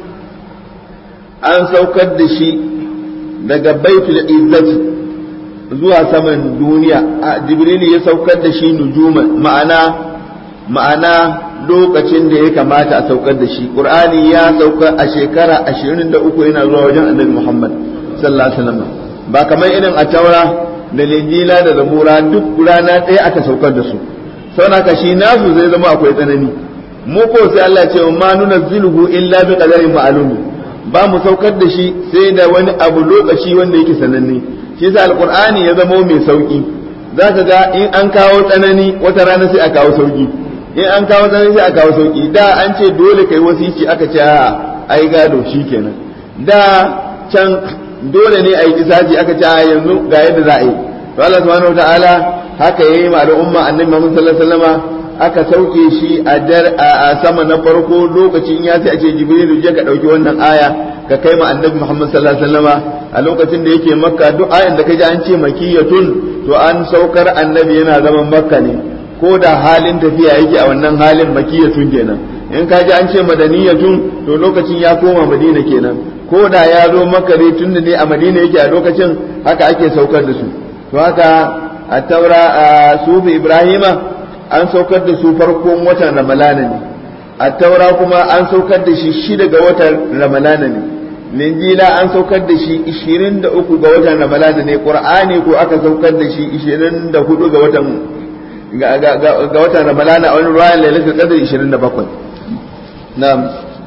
an saukar da shi daga baitul izzati zuwa saman duniya jibril ya saukar da shi nujuman ma'ana lokacin da ya kamata a saukar da shi qur'ani ya sauka a shekara 23 yana zuwa wajen annabi Muhammad sallallahu alaihi wasallam ba kamar irin a taura da linjila da zabura duk rana ɗaya aka saukar da su sauna ka shi nasu zai zama akwai tsanani mu ko sai Allah ya ce ma nunazziluhu illa bi qadarin ma'lum ba mu saukar da shi sai da wani abu lokaci wanda yake sananne shi yasa alqur'ani ya zama mai sauki zaka ga in an kawo tsanani wata rana sai a kawo sauki in an kawo tsanani sai a kawo sauki da an ce dole kai wasici aka ce a ai gado shikenan da can dole ne ai kisaji aka ce a yanzu ga yadda za a yi to Allah subhanahu wataala haka yayi ma al'umma annabi Muhammad sallallahu alaihi wasallama aka sauke shi a sama na farko lokacin ya sai a ce jibrilu je ka dauki wannan aya ka kai ma annabi Muhammad sallallahu alaihi wasallama a lokacin da yake makka duk ayan da kaji an ce makiyatun to an saukar annabi yana zaman makka ne ko da halin tafiya yake a wannan halin makiyatun kenan in kaji an ce madaniyatun to lokacin ya koma madina kenan ko da ya zo makka ne tunda ne a madina yake a lokacin haka ake saukar da su to haka a taura a sufi ibrahima an saukar da su farkon watan ramalana ne a taura kuma an saukar da shi 6 ga watan ramalana ne linjila an saukar da shi 23 ga watan ramalana ne qur'ani ko aka saukar da shi 24 ga watan ga watan ramalana a wani ruwayan lailatul qadr 27 na'am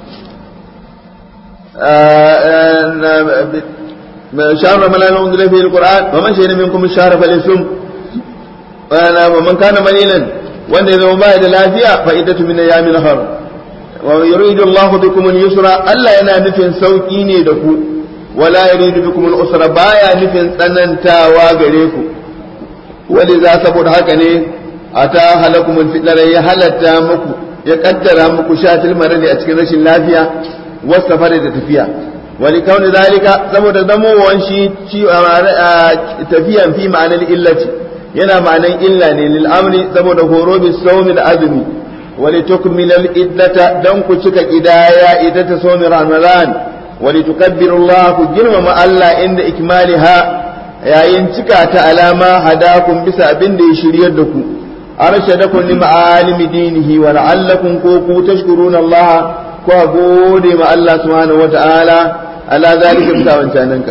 شهر رمضان أنزل فيه القرآن ومن شهد منكم الشهر فليصم ومن كان مريضا wanda ya zama baya da lafiya fa'idatu min ayyamin ukhra wa yuridu Allah bikum al-yusra Allah yana nufin sauki ne da ku wala yuridu bikum al-usra baya nufin tsanantawa gare ku waliza saboda haka ne ata halakum al-fitna ya halatta muku ya kaddara muku shatil maradi a cikin rashin lafiya wasafari da tafiya wali kauni zalika saboda zamowan shi tafiyan fi ma'anar illati yana ma'anan illa ne lil amri saboda horo bi sawmi da azumi wali tukmil al iddata dan ku cika kidaya idata sawmi ramadan wali tukabbiru Allah ku girmama Allah inda ikmaliha yayin cika ta alama hadakum bisa abin da ya shiryar da ku arshadakum li ma'alimi dinihi wa la'allakum ku tashkuruna Allah ku gode ma Allah subhanahu wa ta'ala ala zalika bisa wancananka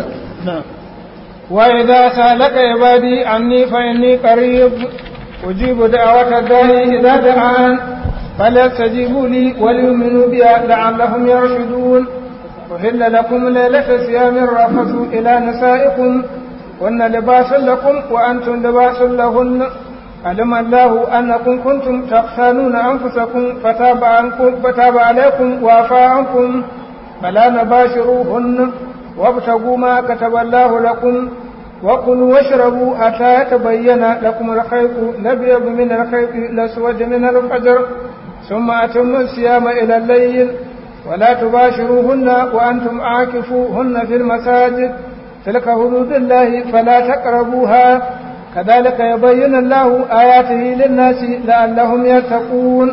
وإذا سألك عبادي عني فإني قريب أجيب دعوة الداعي إذا دعان فليستجيبوا لي وليؤمنوا بي لعلهم يرشدون أحل لكم ليلة صيام الرفث إلى نسائكم هن لباس لكم وأنتم لباس لهن علم الله أنكم كنتم تختانون أنفسكم فتاب عليكم وعفى عنكم فلا نباشروهن وابتغوا ما كتب الله لكم وكلوا واشربوا حتى يتبين لكم الخيط الأبيض من الخيط الأسود من الفجر ثم أتموا الصيام إلى الليل ولا تباشروهن وأنتم عاكفوهن في المساجد تلك حدود الله فلا تقربوها كذلك يبين الله آياته للناس لعلهم يتقون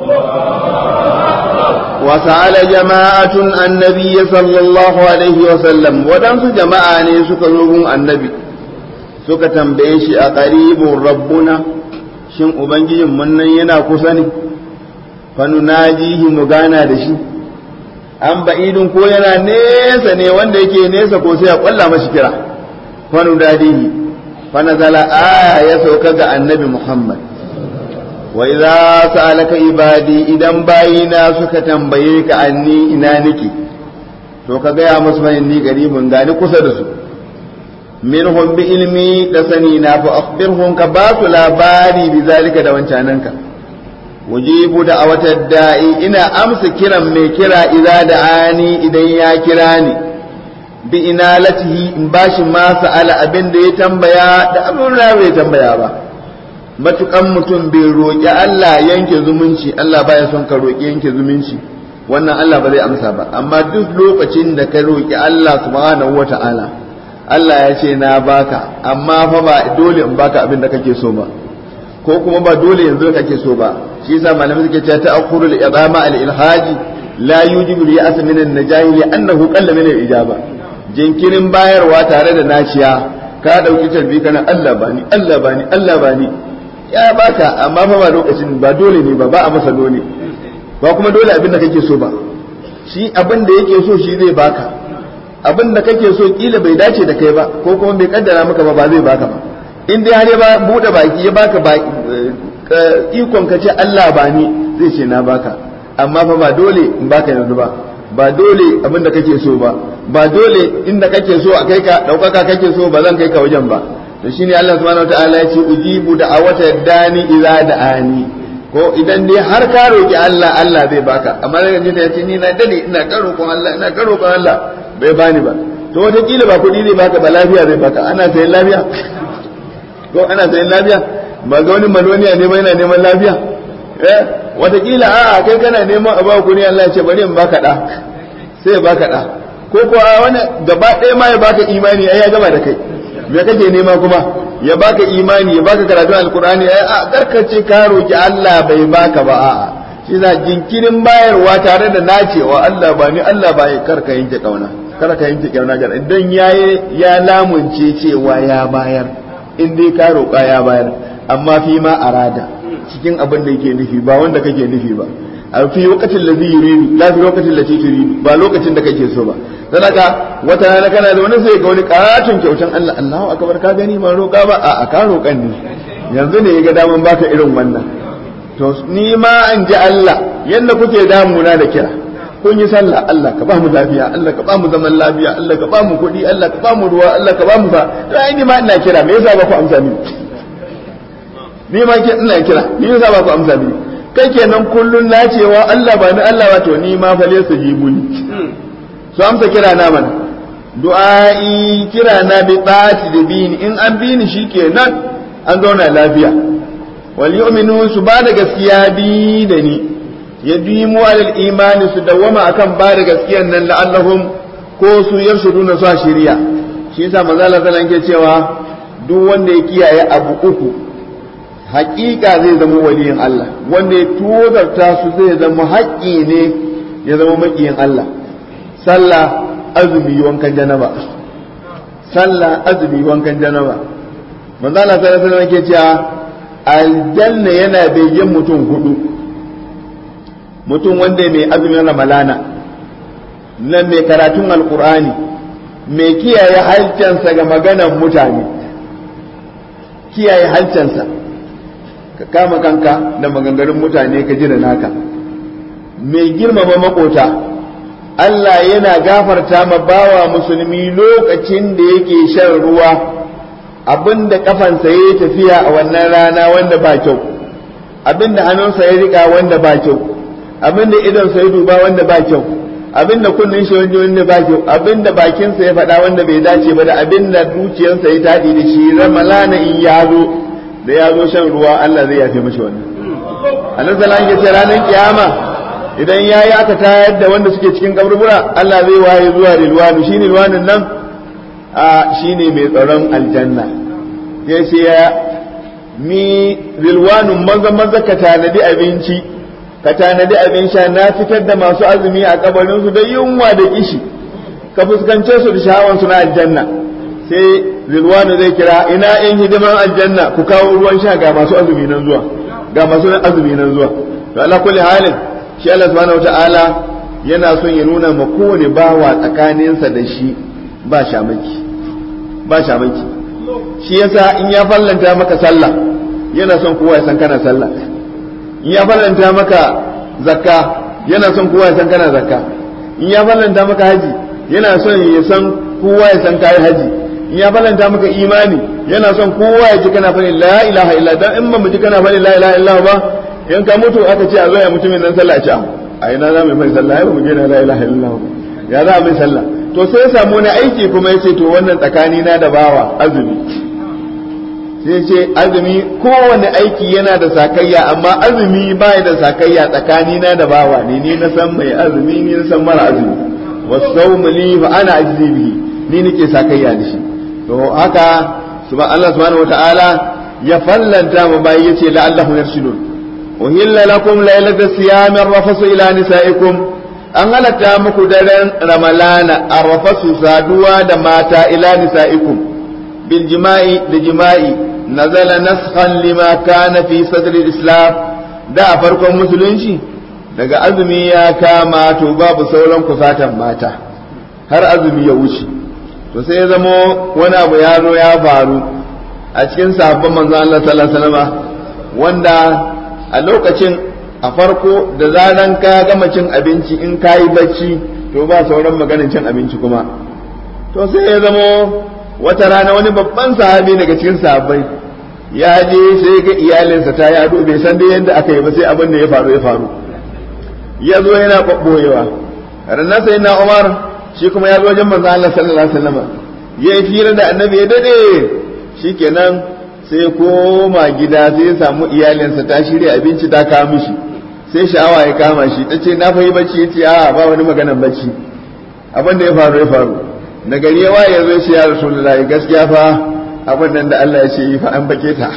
وسأل جماعة النبي صلى الله عليه وسلم ودنس جماعة سكرهم النبي سكتم بيش أقريب ربنا شن أبنجي من ينا كسني فنناجيه مغانا دشي an ba'idun ko yana nesa ne wanda yake nesa ko sai ya kwalla mashi kira fanu dadihi fa nazala aya ya sauka ga annabi Muhammad wa idza sa'alaka ibadi idan bayina suka tambaye ka anni ina nake to ka ga ya musu fa inni qaribun gani kusa da su minhum bi ilmi da sani na fa akhbirhum ka ba su labari bi zalika da wancananka wajibu da awatar da'i ina amsa kiran mai kira idza da'ani idan ya kira ni bi inalatihi in bashi ma sa'ala abin da ya tambaya da abin da bai tambaya ba matukan mutum bai roƙi Allah yanke zumunci, Allah baya son ka roƙi yanke zumunci, wannan Allah ba zai amsa ba. Amma duk lokacin da ka roƙi Allah subhanahu wata'ala, Allah ya ce na baka, amma fa ba dole in baka abin da kake so ba, ko kuma ba dole yanzu kake so ba. Shi yasa malamai suke cewa ta'akhurul idama al-ilhaji la yujibu al-ya'as min an-najahi li annahu qalla min al-ijaba. Jinkirin bayarwa tare da naciya, ka dauki tarbi kana Allah bani Allah bani Allah bani, ya baka amma fa ba lokacin, ba dole ne ba a masa dole, ba kuma dole abin da kake so ba. Shi abin da yake so shi zai baka, abin da kake so kila bai dace da kai ba, ko kuma bai kaddara maka ba zai baka ba. In dai har ya ba bude baki ya baka ikon ka ce Allah bani, zai ce na baka, amma fa ba dole in baka yanzu ba dole abin da kake so ba dole inda kake so a kai ka daukaka kake so ba zan kai ka wajen ba. To shine Allah subhanahu wataala ya ce ujibu da'awata dani idza da'ani, ko idan dai har ka roki Allah, Allah zai baka. Amma daga jinta ya ce ni na dade ina ta roƙon Allah bai bani ba. To wata kila ba kuɗi zai baka ba, lafiya zai baka. Ana sayan lafiya ko ana sayan lafiya, ba ga wani maloniya ne ba yana neman lafiya. Wata kila a'a kai kana neman a ba kuɗi, Allah ya ce bari in baka da, sai ya baka da. Ko wani gaba ɗaya ma ya baka imani, ai ya gama da kai. Me kake nema kuma? Ya baka imani, ya baka karatun alkur'ani, a karkace ka roki Allah bai baka ba. A'a, shi za jinkirin bayarwa tare da nacewa Allah ba ni Allah ba ya karka yanke kauna, karka yanke kauna jar idan ya lamunce cewa ya bayar, in dai ka roka ya bayar, amma fi ma arada, cikin abin da yake nufi ba wanda kake nufi ba. A fi lokacin da zai yuridu, la fi lokacin da turidu, ba lokacin da kake so ba. Dan haka wata rana kana da wani sai ga wani karatun kyautan Allah, Allahu akbar, ka gani ma roƙa ba, a ka roƙan ne yanzu ne ya ga daman baka irin wannan. To ni ma an ji Allah yanda kuke damuna da kira, kun yi sallah, Allah ka ba mu lafiya, Allah ka ba mu zaman lafiya, Allah ka ba mu kuɗi, Allah ka ba mu ruwa, Allah ka ba mu fa. To ai ni ma ina kira, me yasa ba ku amsa ni? Ni ma ina kira, me yasa ba ku amsa ni? Kai kenan kullun na cewa Allah ba ni Allah wato ni ma fa laysa jibuni. Su amsa kira na mana, du'a'i kira na bi tsati da bini, in an bini shikenan an zauna lafiya. Wal yu'minu su ba da gaskiya bi da ni, ya dimu alal imani su dawama akan ba da gaskiyan nan la'allahum ko su yarshuduna su shiriya. Shi yasa manzo Allah sallallahu alaihi wasallam ke cewa duk wanda ya kiyaye abu uku hakika zai zama waliyin Allah, wanda ya tozarta su zai zama haƙƙi ne ya zama maƙiyin Allah. Sallah, azumi, wankan janaba. Sallah, azumi, wankan janaba. Manzo Allah sallallahu alaihi wasallam yake cewa aljanna yana begen mutum hudu. Mutum wanda mai azumin Ramalana, nan mai karatun Alƙur'ani, mai kiyaye halcansa ga maganar mutane. Kiyaye halcansa, ka kama kanka da maganganun mutane ka jira naka. Mai girmama makota, Allah yana gafarta ma bawa musulmi lokacin da yake shan ruwa, abinda kafansa ya tafiya a wannan rana wanda ba kyau, abinda hannunsa ya rika wanda ba kyau, abinda idonsa ya duba wanda ba kyau, abinda kunnin shi wanda ba kyau, abinda bakinsa ya faɗa wanda bai dace ba, da abinda zuciyarsa ya taɗi da shi. Ramalana in ya zo, da ya zo shan ruwa, Allah zai yafe mashi wannan. Annabi sallallahu alaihi wasallam ranar kiyama idan ya yi aka tayar da wanda suke cikin kaburbura, Allah zai waye zuwa rilwanu. Shi rilwanin nan shi ne mai tsaron aljanna. Ya ce ya mi rilwanun maza ka tanadi abinci, ka tanadi abin sha, na fitar da masu azumi a kabarinsu da yunwa da kishi, ka fuskance su da sha'awansu na aljanna. Sai rilwanu zai kira ina in hidiman aljanna, ku kawo ruwan sha, ga masu azumi nan zuwa, ga masu azumi nan zuwa. To ala kulli halin shi Allah subhanahu wata'ala yana son ya nuna ma kowane bawa tsakaninsa da shi ba shamaki. Shi yasa in ya fallanta maka sallah yana son kowa ya san kana sallah, in ya fallanta maka zakka yana son kowa ya san kana zakka, in ya fallanta maka haji yana son ya san kowa ya san kai haji, in ya fallanta maka imani yana son kowa ya ji kana fadin la ilaha illa, dan in ba mu ji kana fadin la ilaha illa ba, in ka mutu aka ce a zo ya mutumin nan sallah, a ina za mu mai sallah, ya ba mu gina la ilaha illallah, ya za mu sallah. To sai ya samu wani aiki kuma yace to wannan tsakani na da bawa azumi, sai ce azumi kowane aiki yana da sakayya amma azumi baya da sakayya tsakanina da bawa ne, ni na san mai azumi ni na san mara azumi wasawmu li fa ana ajzi bihi, ni nake sakayya da shi. to haka Allah subhanahu wataala ya fallanta mu bai yace la'allahu yarshudun. uhilla lakum laylatas siyam arrafasu ila nisaikum, an halatta muku daren ramalana arrafasu saduwa da mata ila nisaikum bil jima'i da jima'i. nazala naskhan lima kana fi sadr al-islam, da a farkon musulunci daga azumi ya kama to babu sauran kusatan mata har azumi ya wuce. to sai ya zamo wani abu ya zo ya faru a cikin sahabban manzo Allah sallallahu alaihi wasallam, wanda a lokacin a farko da zaran ka gama cin abinci in kayi bacci to ba sauran maganin cin abinci kuma. to sai ya zamo wata rana wani babban sahabi daga cikin sahabbai ya je sai ga iyalinsa ta yado, bai san dai yadda aka yi ba sai abin da ya faru ya zo yana ɓoyewa. ranar sai na Umar shi kuma ya zo wajen manzo Allah sallallahu alaihi wasallam ya yi fira da annabi ya dade, shikenan sai koma gida sai ya samu iyalinsa ta shirya abinci ta kawo mishi, sai sha'awa ya kama shi, tace na fa yi bacci, yace a ba wani maganar bacci, abin da ya faru da gari ya waye zo shi ya Rasulullahi gaskiya fa abin nan da Allah ya ce fa an bake ta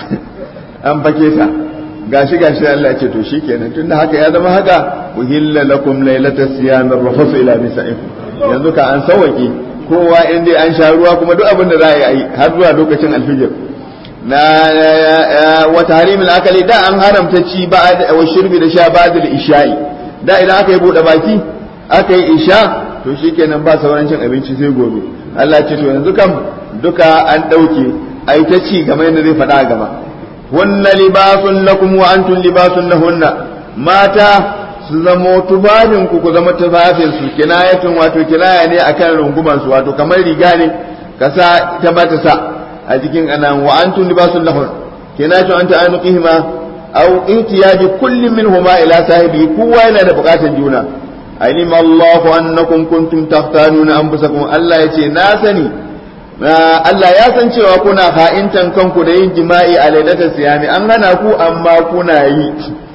gashi Allah ya ce to shikenan tunda haka ya zama haka, uhilla lakum laylatas siyam rafasu ila nisaikum. yanzu ka an sawaki kowa in dai an sha ruwa kuma duk abin da za a yi har zuwa lokacin alfijir na wa tahrimul akali, da an haramta ci ba wa shirbi da sha ba'da al-isha'i, da idan aka yi bude baki aka yi isha to shikenan ba sauran cin abinci sai gobe. Allah ce to yanzu kam duka an dauke ai ta ci game yadda zai faɗa gaba. hunna libasun lakum wa antum libasun lahunna, mata su zamo tubabin ku zama tubabin su, kinayatun wato kinaya ne akan runguman su, wato kamar riga ne ka sa ta ba ta sa a jikin anan. wa antum libasun lahun kinayatun anta anuqihima aw ihtiyaji kulli minhuma ila sahibi, kowa yana da bukatun juna. alima Allahu annakum kuntum takhtanuna anfusakum, Allah yace na sani, Allah ya san cewa kuna ha'intan kanku da yin jima'i a lailatul siyami, an hana ku amma kuna yi.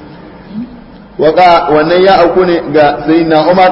waka wannan ya auku ne ga sayyidina Umar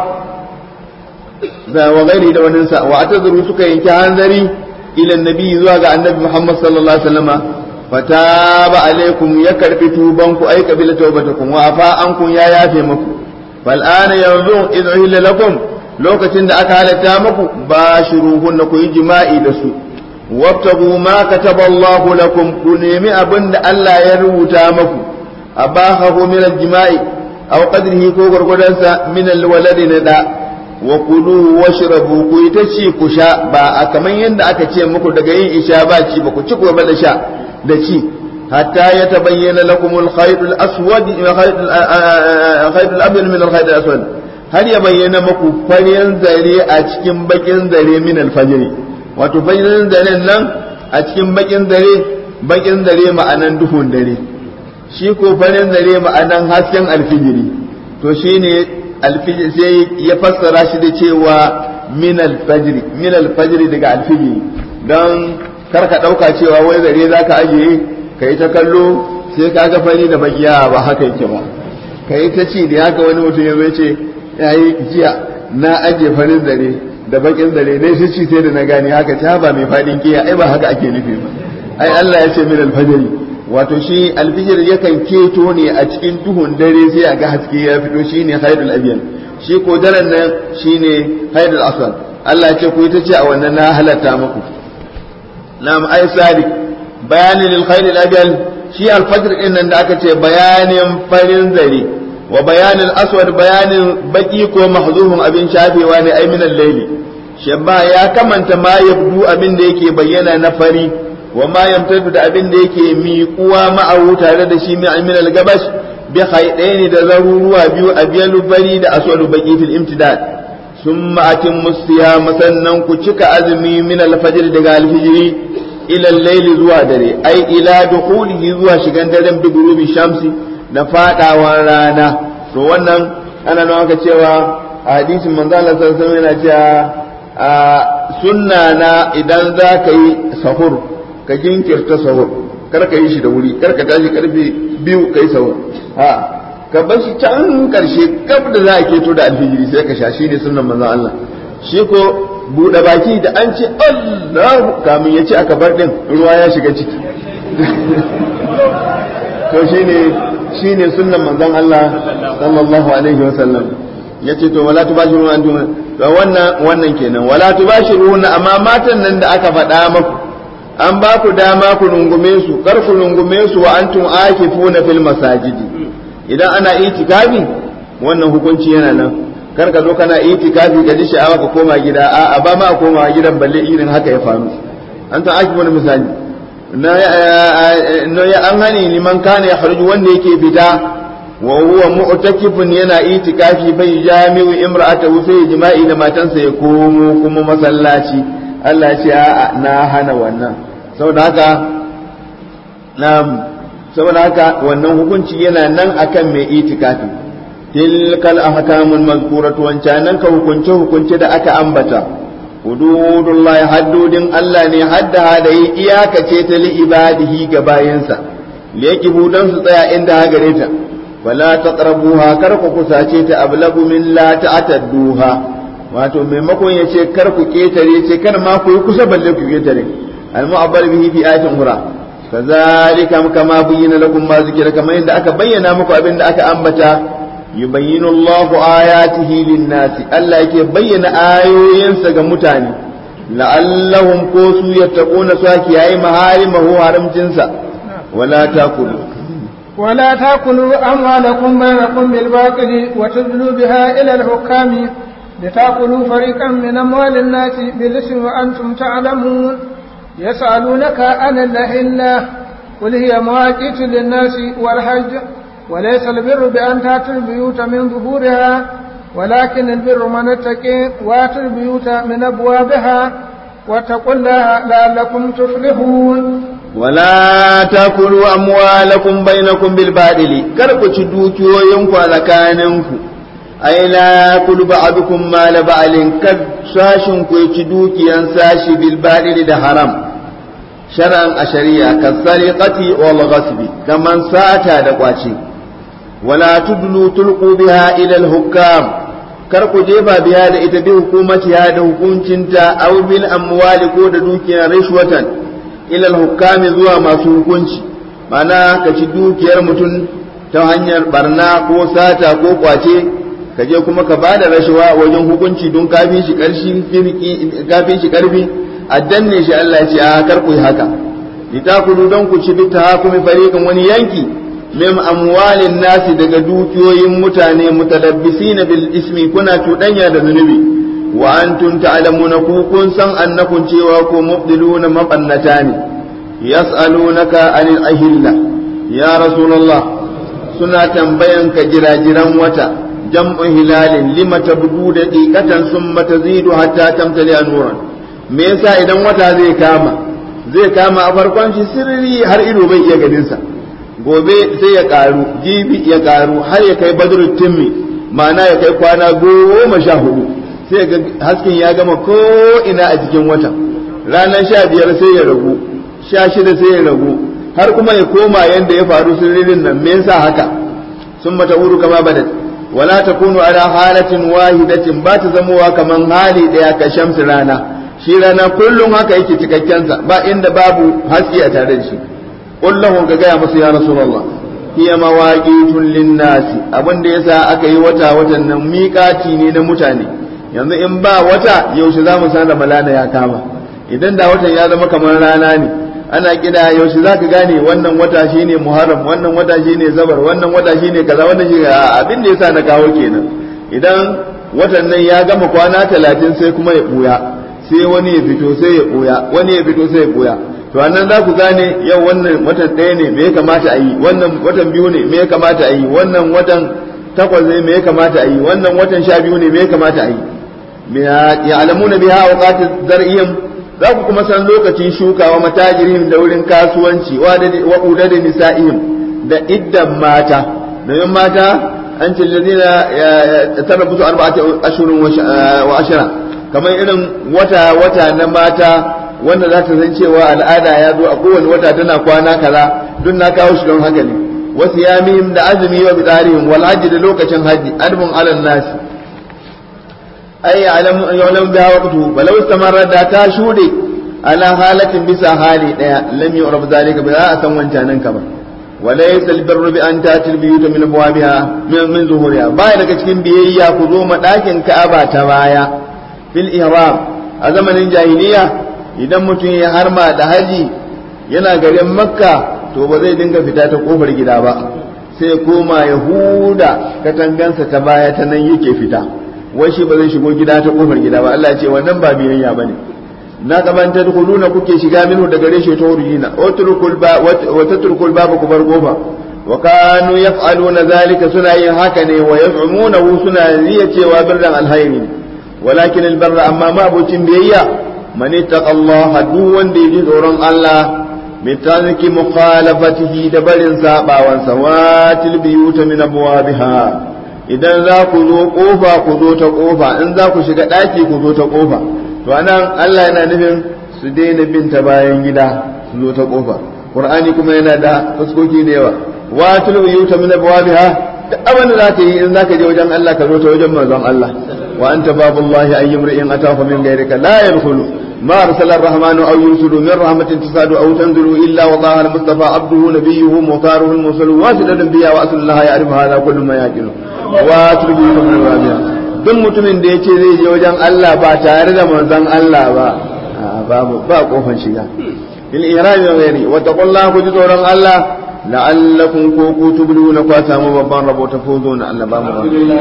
da wa gairi da wannan sa, wa atazuru suka yanke hanzari ila annabi zuwa ga annabi Muhammad sallallahu alaihi wasallama, fataba alaikum ya karbi tuban ku ay kabila tawbatakum wa afa ankum ya yafe muku. fal ana yanzu idh uhilla lakum, lokacin da aka halatta muku bashiruhunna ku yi jima'i da su, wabtagu ma kataballahu lakum, ku nemi abinda Allah ya rubuta muku, abahahu min al-jima'i aw qadrihi ko gurgudansa min al-waladi da, wa kulu washrabu, ku yi ta ci ku sha, ba a kaman yanda aka ce muku daga yin isha ba ci ba ku ci ko ba da sha da ci, hatta yatabayyana lakum al-khayt al-aswad min al-khayt al-abyad min al-khayt al-aswad, har ya bayyana muku farin zare a cikin bakin zare min al-fajr, wato farin zaren nan a cikin bakin zare ma'anan duhun dare, shi ko farin zare ma'anan hasken alfijiri. to shine alfijir sai ya fassara shi da cewa min alfajr daga alfijiri, don karka dauka cewa wai zare zaka ajiye kai ta kallo sai ka ga fari da bakiya, ba haka yake ba. kai ta ci da haka wani mutum ya zo ce yayi jiya na ajiye farin zare da bakin zare ne shi ci sai da na gane haka ta ba mai fadin kiya, ai ba haka ake nufi ba. ai Allah ya ce min alfajr, wato shi alfijir yakan keto ne a cikin duhun dare sai a ga haske ya fito, shine haidul abyan, shi ko daren nan shine haidul aswad. Allah ya ce ku ita ce a wannan na halatta muku. lam ai sadiq bayanin lil khairil abyan, shi alfajr din nan da aka ce bayanin farin zare, wa bayanin aswad bayanin baki ko mahzufun abin shafewa ne ai min al-layli. shabba ya kamanta ma yabdu abin da yake bayyana na fari, wa ma yamtadu da abin da yake miƙuwa ma'ahu tare da shi min al-gabash bi khaydaini da zaruruwa biyu, abyalu bari da aswalu baqi fil imtidad. summa atimmu siyama, sannan ku cika azumi min al-fajr daga al-fijri ila al-layli zuwa dare, ai ila dukhulihi zuwa shigan daren bi gurubi shamsi da fadawan rana. to wannan ana nuna aka cewa a hadisin manzo Allah sallallahu alaihi wasallam yana cewa sunna na idan za ka yi sahur ka jinkirta sahur, kar ka yi shi da wuri kar ka tashi karfe 2 kai sahur ka bar shi can karshe gab da za a keto da alfijiri sai ka sha shi ne sunnan manzon Allah shi ko buɗe baki da an ce Allah kamin ya ce aka bar din ruwa ya shiga ciki to shine sunnan manzon Allah sallallahu alaihi wasallam yace to wala tubashiru antum to wannan kenan wala tubashiru amma matan nan da aka faɗa maku an ba ku dama ku rungume su kar ku rungume su wa antum akifuna fil masajidi idan ana itikafi wannan hukunci yana nan kar ka zo kana itikafi ka ji sha'awa ka koma gida a ba ma koma gidan balle irin haka ya faru an ta akifuna misali na ya an hani liman kana ya kharju wanda yake fita wa huwa mu'takifun yana itikafi bai jami'u imra'atahu sai jima'i da matansa ya komo kuma masallaci Allah ya ce a'a na hana wannan saboda haka wannan hukunci yana nan akan mai itikafi tilkal ahkamul mazkuratu wancanan ka hukunce da aka ambata hududullahi haddudin Allah ne hadda da yi iyakace ta li ibadihi ga bayinsa leki budan su tsaya inda ha gare ta wala taqrabuha kar ku kusace ta ablagu min la ta'tadduha wato maimakon yace kar ku ketare ce kar ma ku yi kusa balle ku ketare al-mu'abbar bihi fi ayatin ukhra kazalika kama bayyana lakum ma zikira kamar yadda aka bayyana muku abin da aka ambata yubayyinu Allahu ayatihi lin-nasi Allah yake bayyana ayoyinsa ga mutane la'allahum ko su yattaquna su kiyaye maharimahu haramcinsa ولا تأكلوا أموالكم بينكم بالباطل وتدلوا بها إلى الحكام لتأكلوا فريقا من أموال الناس بالإثم وأنتم تعلمون يسألونك عن الأهلة قل هي مواقيت للناس والحج وليس البر بأن تأتوا البيوت من ظهورها ولكن البر من اتقي وأتوا البيوت من أبوابها واتقوا الله لعلكم تفلحون ولا تأكلوا أموالكم بينكم بالباطل كركو تدوكيو ينكو على كاننكو أي لا يأكل بعضكم مال بعض كد ساشنكو يتدوكي ينساشي بالباطل ده حرام شرعا أشريعا كالسرقة والغصب كمن ساتا دقواتي ولا تدلوا تلقوا بها إلى الحكام karku jefa biya da ita bi hukumatiya da hukuncinta aw bil amwali ko da dukiyar rishwatan ila hukami zuwa masu hukunci mana ka ci dukiyar mutum ta hanyar barna ko sata ko kwace ka je kuma ka bada rashawa wajen hukunci don kafin shi karfi a danne shi Allah ya ce a karku yi haka litakulu don ku ci bi tahakumi fariqan wani yanki min amwalin nasi daga dukiyoyin mutane mutalabbisina bil ismi kuna tudanya da zunubi wa antum ta'lamuna ku kun san annakum cewa ku mubdiluna mabannatani yas'alunaka anil ahilla ya rasulullah suna tambayan ka jirajiran wata jam'u hilalin lima tabdu da diqatan summa tazidu hatta tamtali nuran me yasa idan wata zai kama a farkon shi sirri har ido bai iya ganin sa gobe sai ya karu jibi ya karu har ya kai badrul timmi ma'ana ya kai kwana 14 sai ga hasken ya gama ko ina a cikin wata ranar 15 sai ya ragu 16 sai ya ragu har kuma ya koma yanda ya faru sirrin nan me yasa haka sun mata uru kama badat wala takunu ala halatin wahidatin ba ta zamowa kaman hali daya ka shamsi rana shi rana kullum haka yake cikakken sa ba inda babu haske a tare da shi kullahun ka gaya musu ya rasulullah hiya mawaqitun linnasi abinda yasa aka yi watan nan miƙati ne na mutane yanzu in ba wata yaushe za mu san ramalana ya kama idan da watan ya zama kamar rana ne ana kida yaushe za ka gane wannan wata shine muharram wannan wata shine zabar wannan wata shine kaza wannan shi abin da yasa na kawo kenan idan watan nan ya gama kwana 30 sai kuma ya buya sai wani ya fito sai ya buya wani ya fito sai ya buya to annan za ku gane yau wannan watan ɗaya ne me ya kamata a yi wannan watan biyu ne me ya kamata a yi wannan watan 8 ne me ya kamata a yi wannan watan 12 ne me ya kamata a yi ya'lamuna biha awqatiz zar'iyam za ku kuma san lokacin shuka wa matajirihim da wurin kasuwanci wa udadin nisa'ihim da iddan mata domin mata an ce ladina tarabbusu 4 ashhurin wa ashra kamar irin wata na mata wanda za ta san cewa al'ada ya zo a kowane wata tana kwana kaza duk na kawo shi don haka ne wasu yamihim da azumi wa bidarihim wal hajji da lokacin haji adbun alal nasi ay ya'lamu biha waqtu balau istamarra da ta shude ala halatin bisa hali daya lam yu'raf zalika ba a san wancanan ka ba walaysa albirru bi an ta'ti albiyut min abwabiha min zuhuriha baya daga cikin biyayya ku zo madakin Ka'aba ta baya fil ihram a zamanin jahiliya idan mutum ya harma da haji yana garin Makka to ba zai dinga fita ta kofar gida ba sai koma Yahuda katangansa ta baya ta nan yake fita wai shi ba zai shigo gida ta kofar gida ba Allah ya ce wannan ba biyayya bane na kaman tadkhuluna kuke shiga minhu daga reshe ta hurjina wa tatrukul baba ku bar gofa wa kanu yaf'aluna zalika suna yin haka ne wa yaz'umuna suna riya cewa birran alhayri walakin albarra amma ma bucin biyayya man ittaqallaha duk wanda yaji tsoron Allah bitanki mukhalafatihi da barin sabawan sawatil biyuta min abwabiha idan za ku zo kofa ku zo ta kofa in za ku shiga daki ku zo ta kofa to anan Allah yana nufin su daina bin ta bayan gida su zo ta kofa Qur'ani kuma yana da fuskoki da yawa watil biyuta min abwabiha duk abin da zaka yi in zaka je wajen Allah ka zo ta wajen manzon Allah wa anta babullahi ayyumri'in atafa min ghayrika la yadkhulu ما أرسل الرحمن أو يرسل من رحمة تساد أو تنزل إلا وضاها المصطفى عبده نبيه مختاره المرسل واسد الأنبياء وأسأل الله يعرف هذا كل ما يأكله واترك من الرابعة duk mutumin da ya ce zai je wajen Allah ba tare da manzon Allah ba ba kofan shiga il ihram ya gari wa taqullaha ku ji tsoron Allah la'allakum ku tubluna ku samu babban rabo ta fozo na Allah ba mu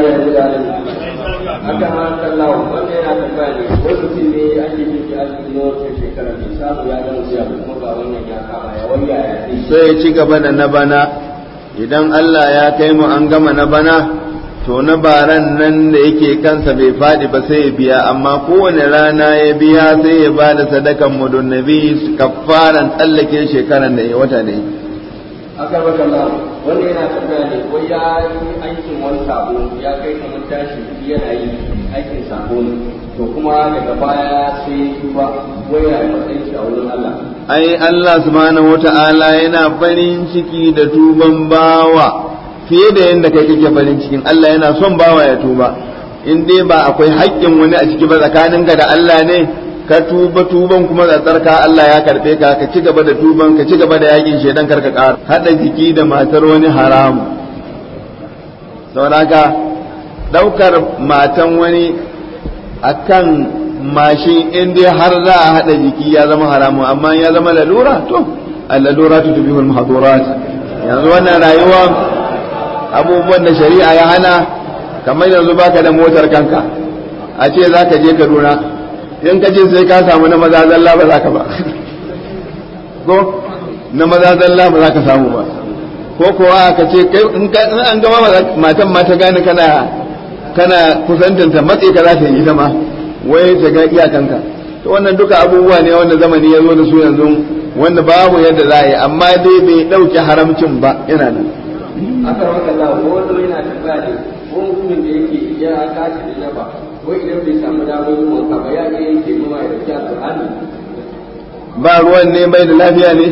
haka ma sallahu wanda yana tambaya ne wasu ne ake yin azumi na wata shekara ne samu ya gama siya kuma ga wannan ya kama ya waya ya sai ya ci gaba da na bana idan Allah ya kai mu an gama na bana to na baran nan da yake kansa bai fadi ba sai ya biya amma kowane rana ya biya sai ya ba da sadakan mudun nabi kafaran tsallake shekaran da ya wata ne aka baka Allah wanda yana tambaya ne ko ya yi aikin wani sabo ya kai kamar tashi yana yi aikin sabo ne to kuma daga baya sai tuba waya ya matsayin shi a wurin Allah ai Allah subhanahu wata'ala yana farin ciki da tuban bawa fiye da yadda kai kake farin cikin Allah yana son bawa ya tuba in dai ba akwai haƙƙin wani a ciki ba tsakaninka da Allah ne ka tuban kuma da tsarka Allah ya karbe ka ci gaba da tuban ka ci gaba da yakin shedan karka ƙara hada jiki da matar wani haramu saboda daukar matan wani akan mashin in dai har za a hada jiki ya zama haramu amma ya zama lalura to al-lalura tudbihu al-mahdurat yanzu wannan rayuwa abubuwan da shari'a ya hana kamar yanzu baka da motar kanka a ce zaka je Kaduna in ka je sai ka samu na maza zalla ba za ka ba ko na maza zalla ba za ka samu ba ko kuwa ka ce kai in an gama matan ma ta gane kana kusantanta matse ka za ta yi ma wai ta ga iyakanka to wannan duka abubuwa ne wanda zamani ya zo da su yanzu wanda babu yadda za a yi amma dai bai dauke haramcin ba yana nan aka maka Allah ko wanda yana tambaya ne ko mutumin da yake ya tashi da jaba wai idan bai samu damar yin wanka ba ya ne yake noma ya dauki alƙur'ani ba ruwan ne bai da lafiya ne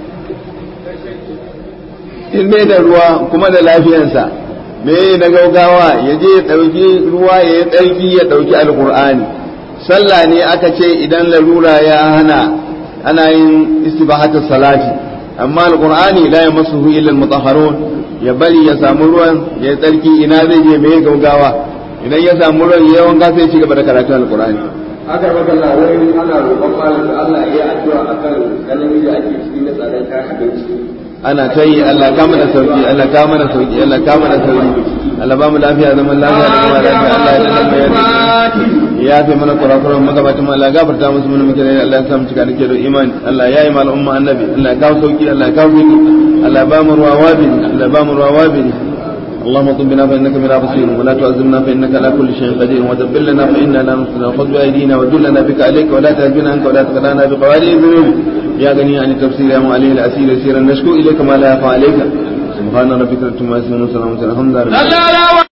in bai da ruwa kuma da lafiyansa me na gaugawa ya je ya ɗauki ruwa ya yi tsarki ya ɗauki alƙur'ani sallah ne aka ce idan larura ya hana ana yin istibahatus salati amma alƙur'ani la yamassuhu illa almutahharun ya bari ya samu ruwan ya yi tsarki ina zai je me gaugawa idan ya samu ruwan ya wanka sai ci gaba da karatun alƙur'ani aka maka Allah wai ana roƙon malam da Allah ya yi addu'a akan ganin da ake ciki na tsadan kayan abinci ana ta yi Allah ka mana sauki Allah ka mana sauki Allah ka mana sauki Allah ba mu lafiya zaman lafiya da kuma lafiya Allah ya dana bayani ya fi mana kurakuran magabatan Allah gafarta musu mun muke Allah ya samu cika dake da imani Allah ya yi mal umma annabi Allah ya kawo sauki Allah ya kawo sauki Allah ba mu ruwa wabini Allah ba mu ruwa wabini اللهم اطب بنا فانك بنا بصير ولا تعزمنا فانك على كل شيء قدير ودبر لنا فانا لا نستطيع خذ بايدينا ودلنا بك عليك ولا تهجنا عنك ولا تقلنا بقوارئ الذنوب يا غني عن التفسير يا معلي الاسير يسيرا نشكو اليك ما لا يخفى عليك سبحان ربك رب العزه عما يصفون وسلام على المرسلين الحمد لله